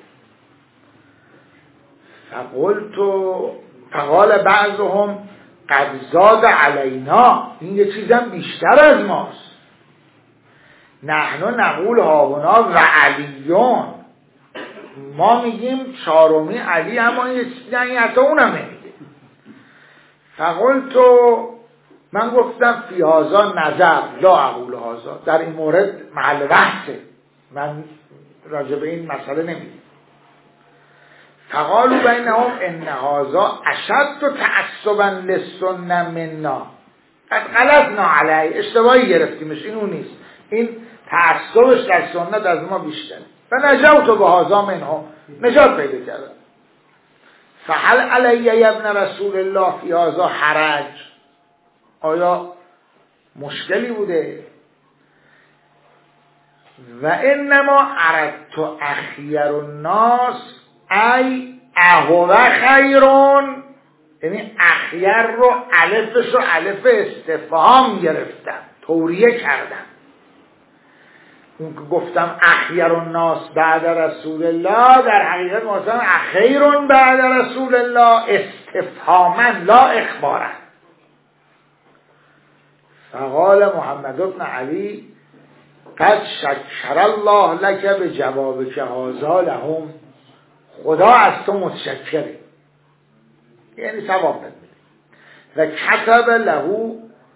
فقال بعضهم قد زاد علینا، این یه چیزم بیشتر از ماست. نحن نقول هاهنا و علیون، ما میگیم 4 علی، اما یه چیزی حتی اونم نمیگه. فقلت، من گفتم فی هذا نظر لا اقول هذا، در این مورد محل بحثه، من راجع به این مسئله نمیگم. فقالوا بینهم ان هذا اشد تعصبا للسنه منا، قد غلطنا علیه، اشتباهی گرفتیمش، این اون نیست، این تعصبش در سنت از ما بیشتره. و نجوت به هذا منهم، نجات پیدا کردم. فهل علی ابن رسول الله فی هذا حرج، آیا مشکلی بوده؟ و انما اردت اخیر الناس ای اهو خیرون، یعنی اخیر رو الفش رو الف استفهام گرفتم، توریه کردم. اون که گفتم اخیر الناس بعد رسول الله، در حقیقت مثلا اخیرون بعد رسول الله استفهاما لا اخبارا. فقال محمد بن علی قد شکر الله لک به جوابک هذا لهم، خدا از تو متشکره، یعنی ثواب بده. و کتب له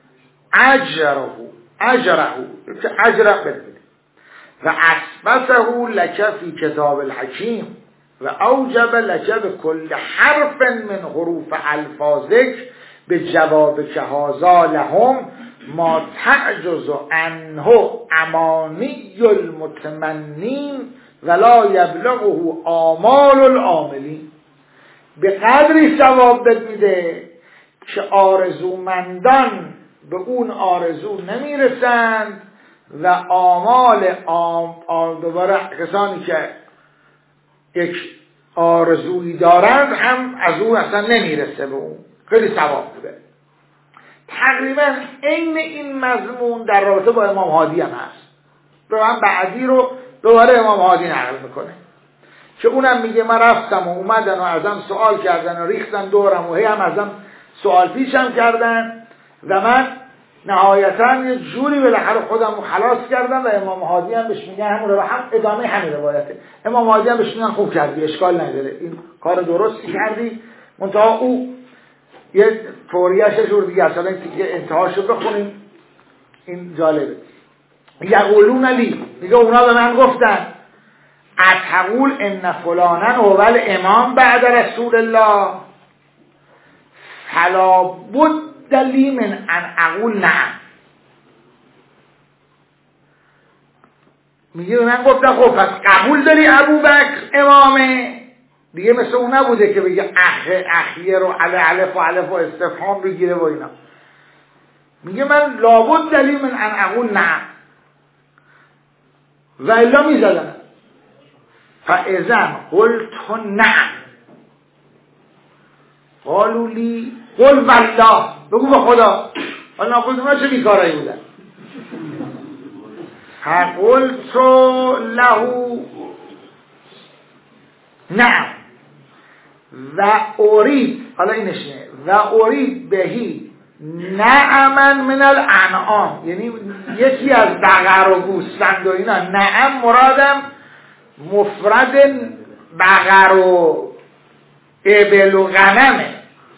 اجره بده و اثبته لک فی کتاب الحکیم و اوجب لک بكل حرف من حروف الفاظک به جوابک هذا لهم ما تعجز عنه امانی المتمنین ولا یبلغه آمال العاملین، به قدری ثواب میده که آرزومندان به اون آرزو نمیرسند و آمال دوباره کسانی که یک آرزویی دارند هم از اون اصلا نمیرسه به اون، خیلی ثواب بوده. تقریبا عین این مضمون در رابطه با امام هادی هم هست، رو هم بعدی رو دوباره امام هادی نقل میکنه که اونم میگه من رفتم و اومدن و ازم سوال کردن و ریختن دورم و هی هم ازم سوال پیشم کردن و من نهایتا یه جوری بالاخره خودم رو خلاص کردم و امام هادی هم بهش میگن همون رو، هم ادامه همین روایته، امام هادی هم بهش میگن خوب کردی، اشکال نداره، این کار درستی کردی، منتها او یه توریهش جور دیگه اصلا که انتهاشو بخونیم، این جالبه. یقولون لی، میگه اونا به من گفتن اتقول ان فلانا هو الامام بعد رسول الله فلا بد لی من ان اقول نعم. میگه من گفتم خب پس قبول داری ابوبکر امامه دیگه، مثل اون نبوده که بگه اخیه رو الف و استفهام رو گیره و اینا. میگه من لابد دلیل من ان اقول نعم و الا میزدن. فاذا قلت نعم قالوا لی قل والله، بگو به خدا. حالا نقول ما چه بیکارایی بودن. فقلت له نعم و ارید، حالا اینشه، و ارید بهی نعمن من الانعام، یعنی یکی از بقر و گوسفند و اینا. نعم مرادم مفرد بقر و ابل و غنمه.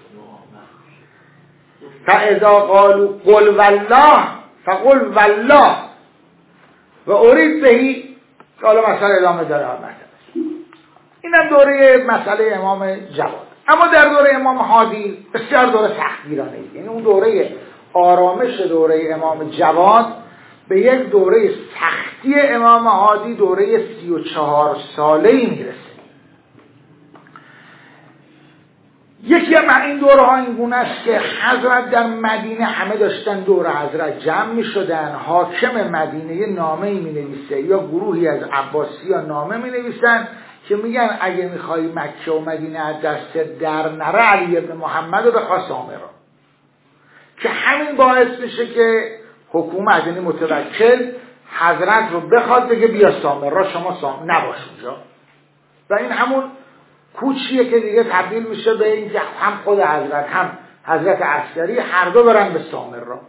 فاذا قالوا قل والله فقل والله و ارید بهی. حالا مسئله ادامه داره مثلا. اینم دوره مسئله امام جواد. اما در دوره امام هادی بسیار دوره سختگیرانه، یعنی اون دوره آرامش دوره امام جواد به یک دوره سختی امام هادی دوره 34 ساله‌ای میرسه. یکی از این دوره ها این گونه است که حضرت در مدینه همه داشتن دور حضرت جمع می شدن. حاکم مدینه نامه می نویسه یا گروهی از عباسی ها نامه می نویسن که میگن اگه میخوای مکه و مدینه از دست در نره علی ابن محمد رو بخوا سامرا، که همین باعث میشه که حکومت یعنی متوکل حضرت رو بخواد بگه بیا سامرا، شما نباش اونجا. و این همون کوچیه که دیگه تبدیل میشه به این که هم خود حضرت هم حضرت عسکری هر دو برن به سامرا.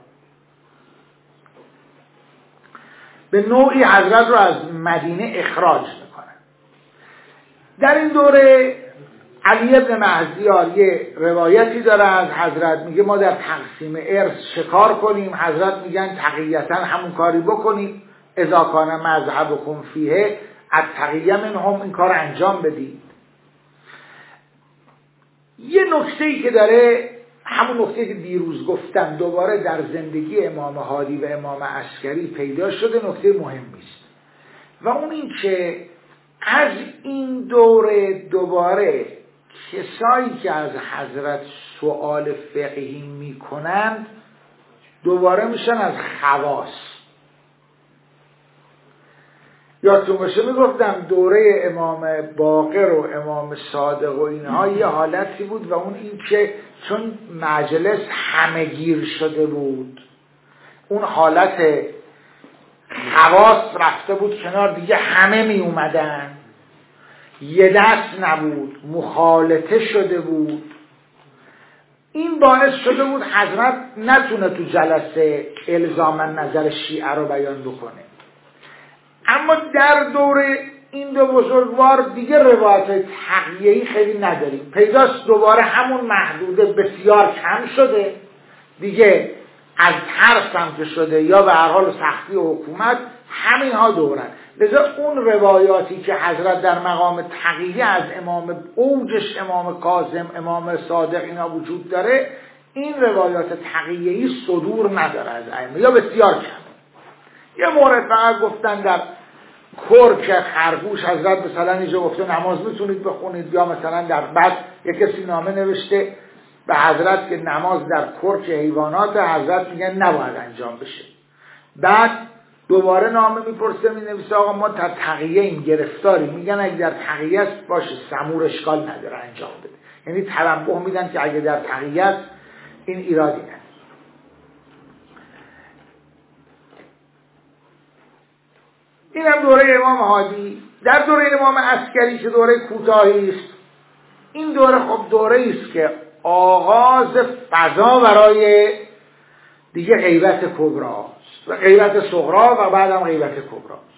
به نوعی حضرت رو از مدینه اخراج میکنن. در این دوره علی ابن مهدیار یه روایتی داره از حضرت، میگه ما در تقسیم ارث شکار کنیم. حضرت میگن تقییتا همون کاری بکنیم، اذا کان مذهبکم فیه التقیه منهم، این کار انجام بدید. یه نکته‌ای که داره، همون نکته که دیروز گفتم دوباره در زندگی امام هادی و امام عسکری پیدا شده، نکته مهمی است و اون این که از این دوره دوباره کسایی که از حضرت سوال فقهی میکنند دوباره میشن از خواص. یادتون باشه میگفتم دوره امام باقر و امام صادق و اینها یه حالتی بود و اون این که چون مجلس همه گیر شده بود، اون حالت خواص رفته بود کنار، دیگه همه می اومدن، یه دست نبود، مخالطه شده بود. این باعث شده بود حضرت نتونه تو جلسه الزاما نظر شیعه رو بیان بکنه. اما در دوره این دو بزرگوار دیگه روایت تقییه‌ای خیلی نداریم. پیداست دوباره همون محدوده بسیار کم شده دیگه، از ترس هم که شده یا به هر حال سختی و حکومت، همین ها دورن. لذا اون روایاتی که حضرت در مقام تقییه از امام اوجش، امام کاظم، امام صادق اینا وجود داره، این روایات تقییه‌ای صدور نداره از ائمه یا بسیار کم. یه مورد فقط گفتن در کرک خرگوش حضرت مثلا اینجا گفته نماز میتونید بخونید، یا مثلا در بعد یک کسی نامه نوشته به حضرت که نماز در کرک حیوانات، حضرت میگن نباید انجام بشه. بعد دوباره نامه میپرسه، مینویسه آقا ما در تقیه این گرفتاری، میگن اگه در تقیه است باشه، سمور اشکال نداره انجام بده. یعنی تنبه میدن که اگه در تقیه است این ایرادی نداره. این هم دوره امام هادی. در دوره امام عسکری که دوره کوتاهی است، این دوره خب دوره است که آغاز فضا برای دیگه غیبت کبراست و غیبت صغرا و بعد هم غیبت کبراست.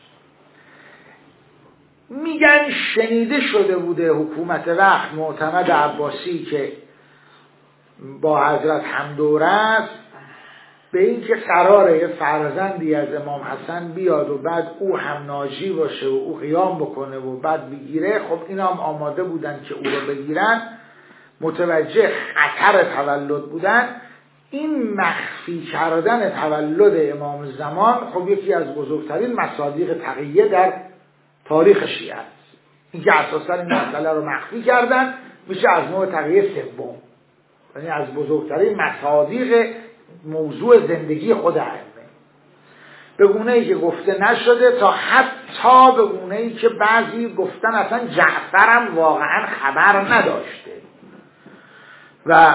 میگن شنیده شده بوده حکومت وقت معتمد عباسی که با حضرت هم دوره است، به این که قراره فرزندی از امام حسن بیاد و بعد او هم ناجی باشه و او قیام بکنه و بعد بگیره. خب اینا هم آماده بودن که او رو بگیرن، متوجه خطر تولد بودن. این مخفی کردن تولد امام زمان خب یکی از بزرگترین مصادیق تقیه در تاریخ شیعه است. این که اساسا این مسئله رو مخفی کردن میشه از نوع تقیه سوم، یعنی از بزرگترین مصادیق موضوع زندگی خود ائمه، به گونه‌ای که گفته نشده تا حتی به گونه‌ای که بعضی گفتن اصلا جعفر هم واقعا خبر نداشته. و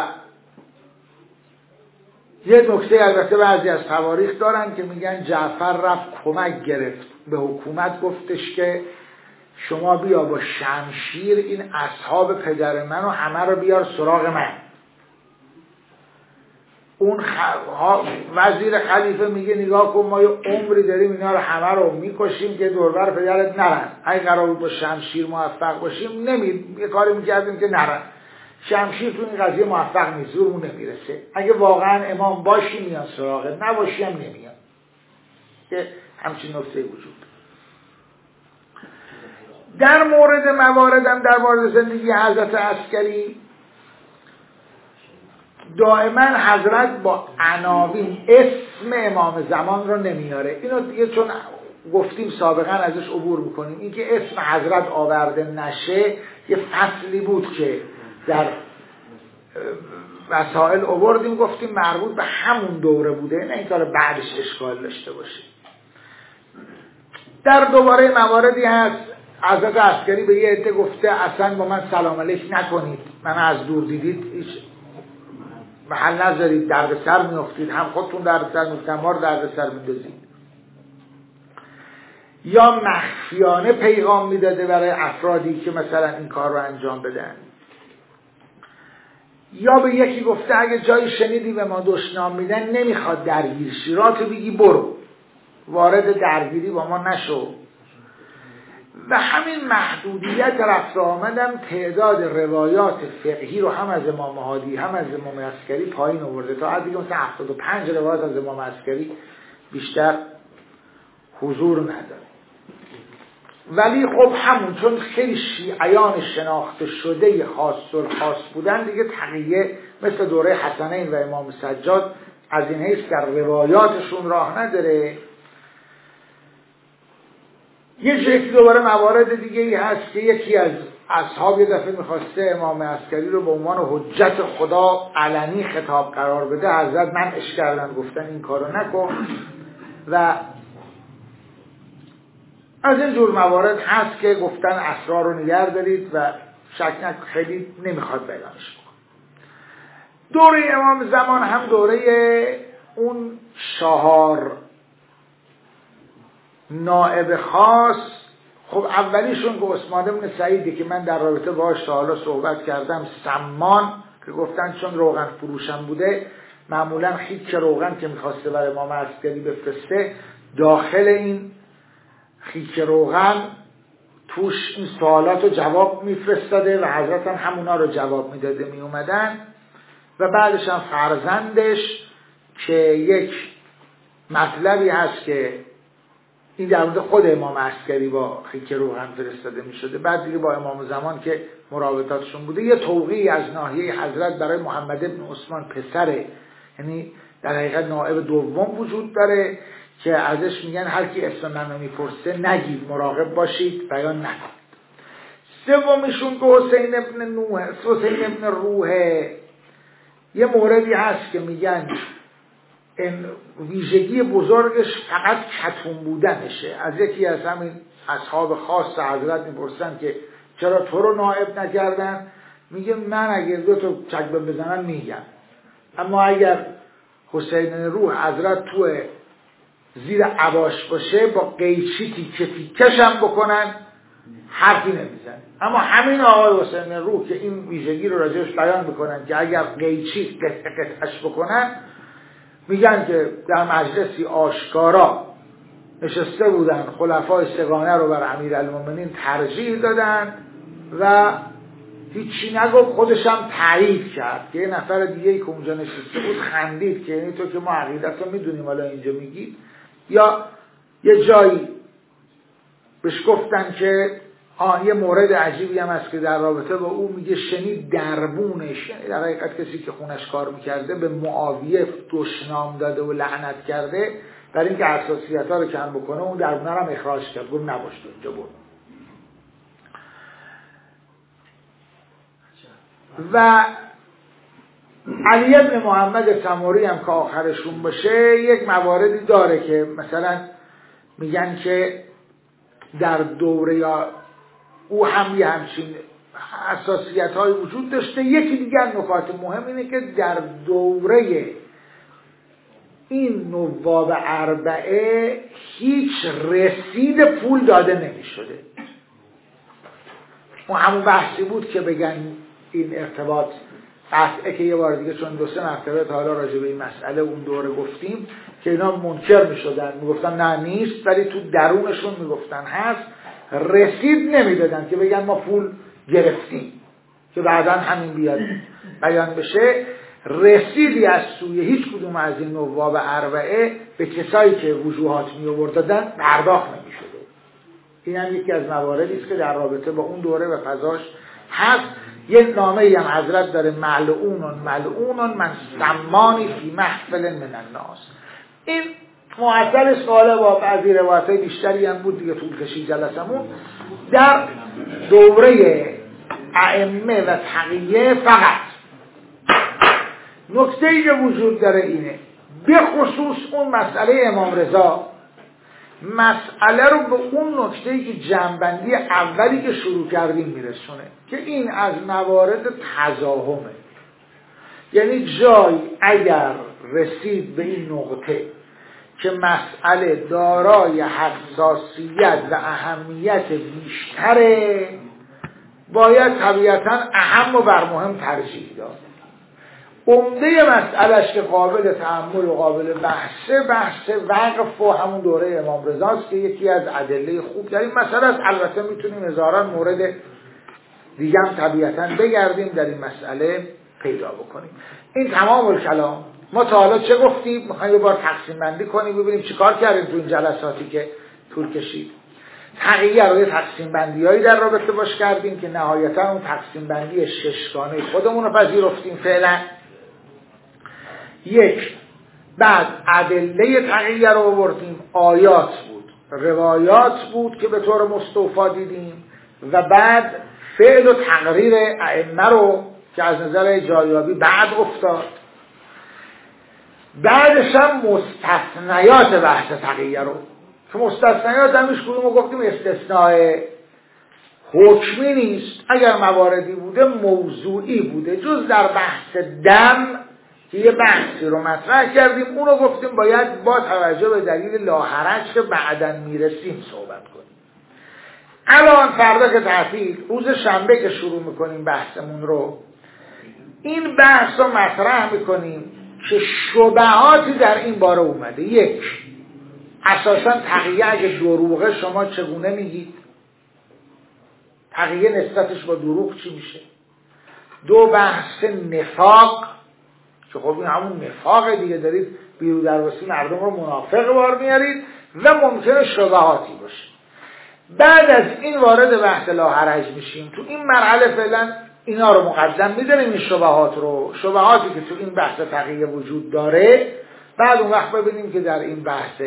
یه نکته البته بعضی از تواریخ دارن که میگن جعفر رفت کمک گرفت به حکومت، گفتش که شما بیا با شمشیر این اصحاب پدر منو همه رو بیار سراغ من. اون وزیر خلیفه میگه نگاه کن ما یه عمری داریم اینا رو همه رو میکشیم که دوربر پدرت نرن، اگه قرار بود با شمشیر موفق باشیم یه کاری میکردیم که نرن. شمشیر تو این قضیه موفق نیست، زورمون نمیرسه. اگه واقعا امام باشی میان سراغت، نباشی هم نمیان. که همچین نکته وجود. در مواردم در مورد زندگی حضرت عسکری دائما حضرت با عناوین اسم امام زمان رو نمیاره. اینو دیگه چون گفتیم سابقا ازش عبور میکنیم. این که اسم حضرت آورده نشه یه فصلی بود که در مسائل آوردیم، گفتیم مربوط به همون دوره بوده، نه اینکه بعدش اشکال داشته باشه. در دوباره مواردی هست حضرت عسکری به یه عده گفته اصلا با من سلام علیک نکنید، من از دور دیدید هیچ محل نذارید، دردسر میافتید، هم خودتون دردسر میافتید هم ما رو دردسر میندازید. یا مخفیانه پیغام میداده برای افرادی که مثلا این کار رو انجام بدن. یا به یکی گفته اگه جایی شنیدی به ما دشنام میدن نمیخواد درگیر شی، راتو بگی برو، وارد درگیری با ما نشو. و همین محدودیت رفت آمدم تعداد روایات فقهی رو هم از امام هادی هم از امام عسکری پایین آورده، تا حدی که مثلا 75 روایت از امام عسکری بیشتر حضور نداره. ولی خب همون چون خیلی شیعیان شناخته شده خاص بودن دیگه، تقیه مثل دوره حسنین و امام سجاد از این حیث در روایاتشون راه نداره. یکی دوباره موارد دیگه ای هست که یکی از اصحاب یه دفعه میخواسته امام عسکری رو به عنوان حجت خدا علنی خطاب قرار بده، حضرت منعش کردن، گفتن این کارو نکن. و از این جور موارد هست که گفتن اسرار رو نگه دارید و شک نکنید خیلی نمیخواد بیانش بکن. دوره امام زمان هم دوره اون 4 نائب خاص. خب اولیشون که عثمان بن سعیدی که من در رابطه باهاش تا حالا صحبت کردم، سمان، که گفتن چون روغن فروشم بوده معمولا خیک روغن که میخواسته برای امام عسکری بفرسته، داخل این خیک روغن توش این سوالات رو جواب میفرستاده و حضرت هم همونا رو جواب میداده میومدن. و بعدش هم فرزندش که یک مطلبی هست که این در مورد خود امام عسکری با خیک روغن فرستاده میشده، بعد دیگه با امام زمان که مراوداتشون بوده. یه توقیعی از ناحیه حضرت برای محمد ابن عثمان پسره، یعنی در حقیقت نائب دوم وجود داره که ازش میگن هر کی اسم منو میپرسه نگید، مراقب باشید، بیان نکنید. سومیشون که حسین ابن روحه، یه موردی هست که میگن این ویژگی بزرگش فقط کتون بودنشه. از یکی از همین اصحاب خاص حضرت میپرسن که چرا تو رو نائب نکردن؟ میگه من اگر 2 تا چکبه بزنن میگم، اما اگر حسین روح حضرت تو زیر عباش باشه با قیچی تیکه تیکشم بکنن حرفی نمیزن. اما همین آقای حسین روح که این ویژگی رو راجعش بیان بکنن که اگر قیچی قطعش بکنن، میگن که در مجلسی آشکارا نشسته بودن، خلفای سگانه رو بر امیرالمومنین ترجیح دادن و هیچی نگفت، خودش هم تایید کرد که یه نفر دیگه که اونجا نشسته بود خندید که یعنی تو که ما عقیدت رو میدونیم حالا اینجا میگید. یا یه جایی بهش گفتن که یه مورد عجیبی هم هست که در رابطه با او میگه شنید دربونش، یعنی در حقیقت کسی که خونش کار میکرده، به معاویه دشنام داده و لعنت کرده برای اینکه حساسیت‌ها رو کم بکنه، اون دربونه رو هم اخراج کرد، گفت نباش اونجا بود. و علی ابن محمد تموری هم که آخرشون باشه یک مواردی داره که مثلا میگن که در دوره یا او هم یه همچین حساسیت های وجود داشته. یکی دیگر نکات مهم اینه که در دوره این نواب اربعه هیچ رسید پول داده نمی شده. اون همون بحثی بود که بگن این ارتباط قطعه که یه بار دیگه چون 2-3 مرتبه تا حالا راجع به این مسئله اون دوره گفتیم که اینا منکر می شدن، می گفتن نه نیست، ولی تو درونشون می گفتن هست. رسید نمی دادن که بگن ما پول گرفتیم که بعدا همین بیاد بیان بشه. رسیدی از سوی هیچ کدوم از این نواب اربعه به کسایی که وجوهات می آوردن پرداخت نمی شده. این هم یکی از مواردی است که در رابطه با اون دوره و فضاش هست. یه نامه‌ای هم حضرت داره ملعون من سمانی فی محفل من الناس. این معطل سواله با بعضی روایت‌های بیشتری هم بود دیگه، طول کشید جلسمون. در دوره ائمه و تقیه فقط نکته‌ای که وجود داره اینه، به خصوص اون مسئله امام رضا، مسئله رو به اون نکته‌ای که جنبندی اولی که شروع کردیم میرسونه که این از موارد تضاهمه. یعنی جای اگر رسید به این نقطه که مسئله دارای حساسیت و اهمیت بیشتره، باید طبیعتاً اهم و بر مهم ترجیح داد. عمده مسئلهش که قابل تأمل و قابل بحث وقف و همون دوره امام رضاست که یکی از ادله خوب در این مسئله است. البته میتونیم هزاران مورد دیگه هم طبیعتاً بگردیم در این مسئله پیدا بکنیم. این تمام الکلام. ما تا حالا چه گفتیم؟ میخوایم یه بار تقسیم بندی کنیم ببینیم چیکار کردیم تو این جلساتی که طول کشید. تقیه رو یه تقسیم بندی‌هایی در رابطه باش کردیم که نهایتاً اون تقسیم بندی ششگانه خودمون رو پذیرفتیم فعلا. یک، بعد ادله تقیه رو آوردیم، آیات بود، روایات بود که به طور مستوفا دیدیم و بعد فعل و تقریر ائمه رو که از نظر جایابی بعد افتاد. بعدش هم مستثنیات بحث تقیه رو که مستثنیات همیش کدومو گفتیم استثناء حکمی نیست، اگر مواردی بوده موضوعی بوده، جز در بحث دم که یه بحثی رو مطرح کردیم اونو گفتیم باید با توجه به دلیل لاحرج که بعداً میرسیم صحبت کنیم. الان فردا که تعطیل، روز شنبه که شروع میکنیم بحثمون رو، این بحث رو مطرح میکنیم که شبهاتی در این باره اومده. یک، اساساً تقیه اگه دروغه شما چگونه میگید؟ تقیه نسبتش با دروغ چی میشه؟ دو، بحث نفاق که خب این همون نفاق دیگه، دارید بیرو درواسی مردم رو منافق بار میارید و ممکنه شبهاتی باشه. بعد از این وارد بحث لاحرج میشیم. تو این مرحله فعلا اینا رو مقدم میدونیم، این شبهاتی که تو این بحث تقیه وجود داره. بعد اون وقت ببینیم که در این بحث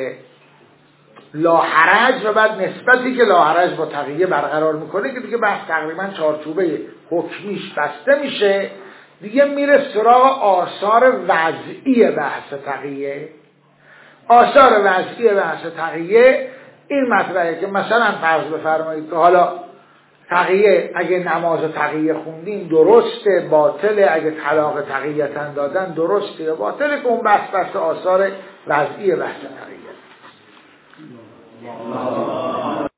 لاحرج و بعد نسبتی که لاحرج با تقیه برقرار میکنه که دیگه بحث تقریبا چارچوبه حکمیش بسته میشه، دیگه میره سراغ آثار وضعی بحث تقیه. آثار وضعی بحث تقیه این مطلبه که مثلا فرض بفرمایید که حالا تقیه اگه نماز تقیه خوندین درسته باطله، اگه طلاق تقیه‌تن دادن درسته یا باطله، که اون بحث آثار وضعی بحث تقیه.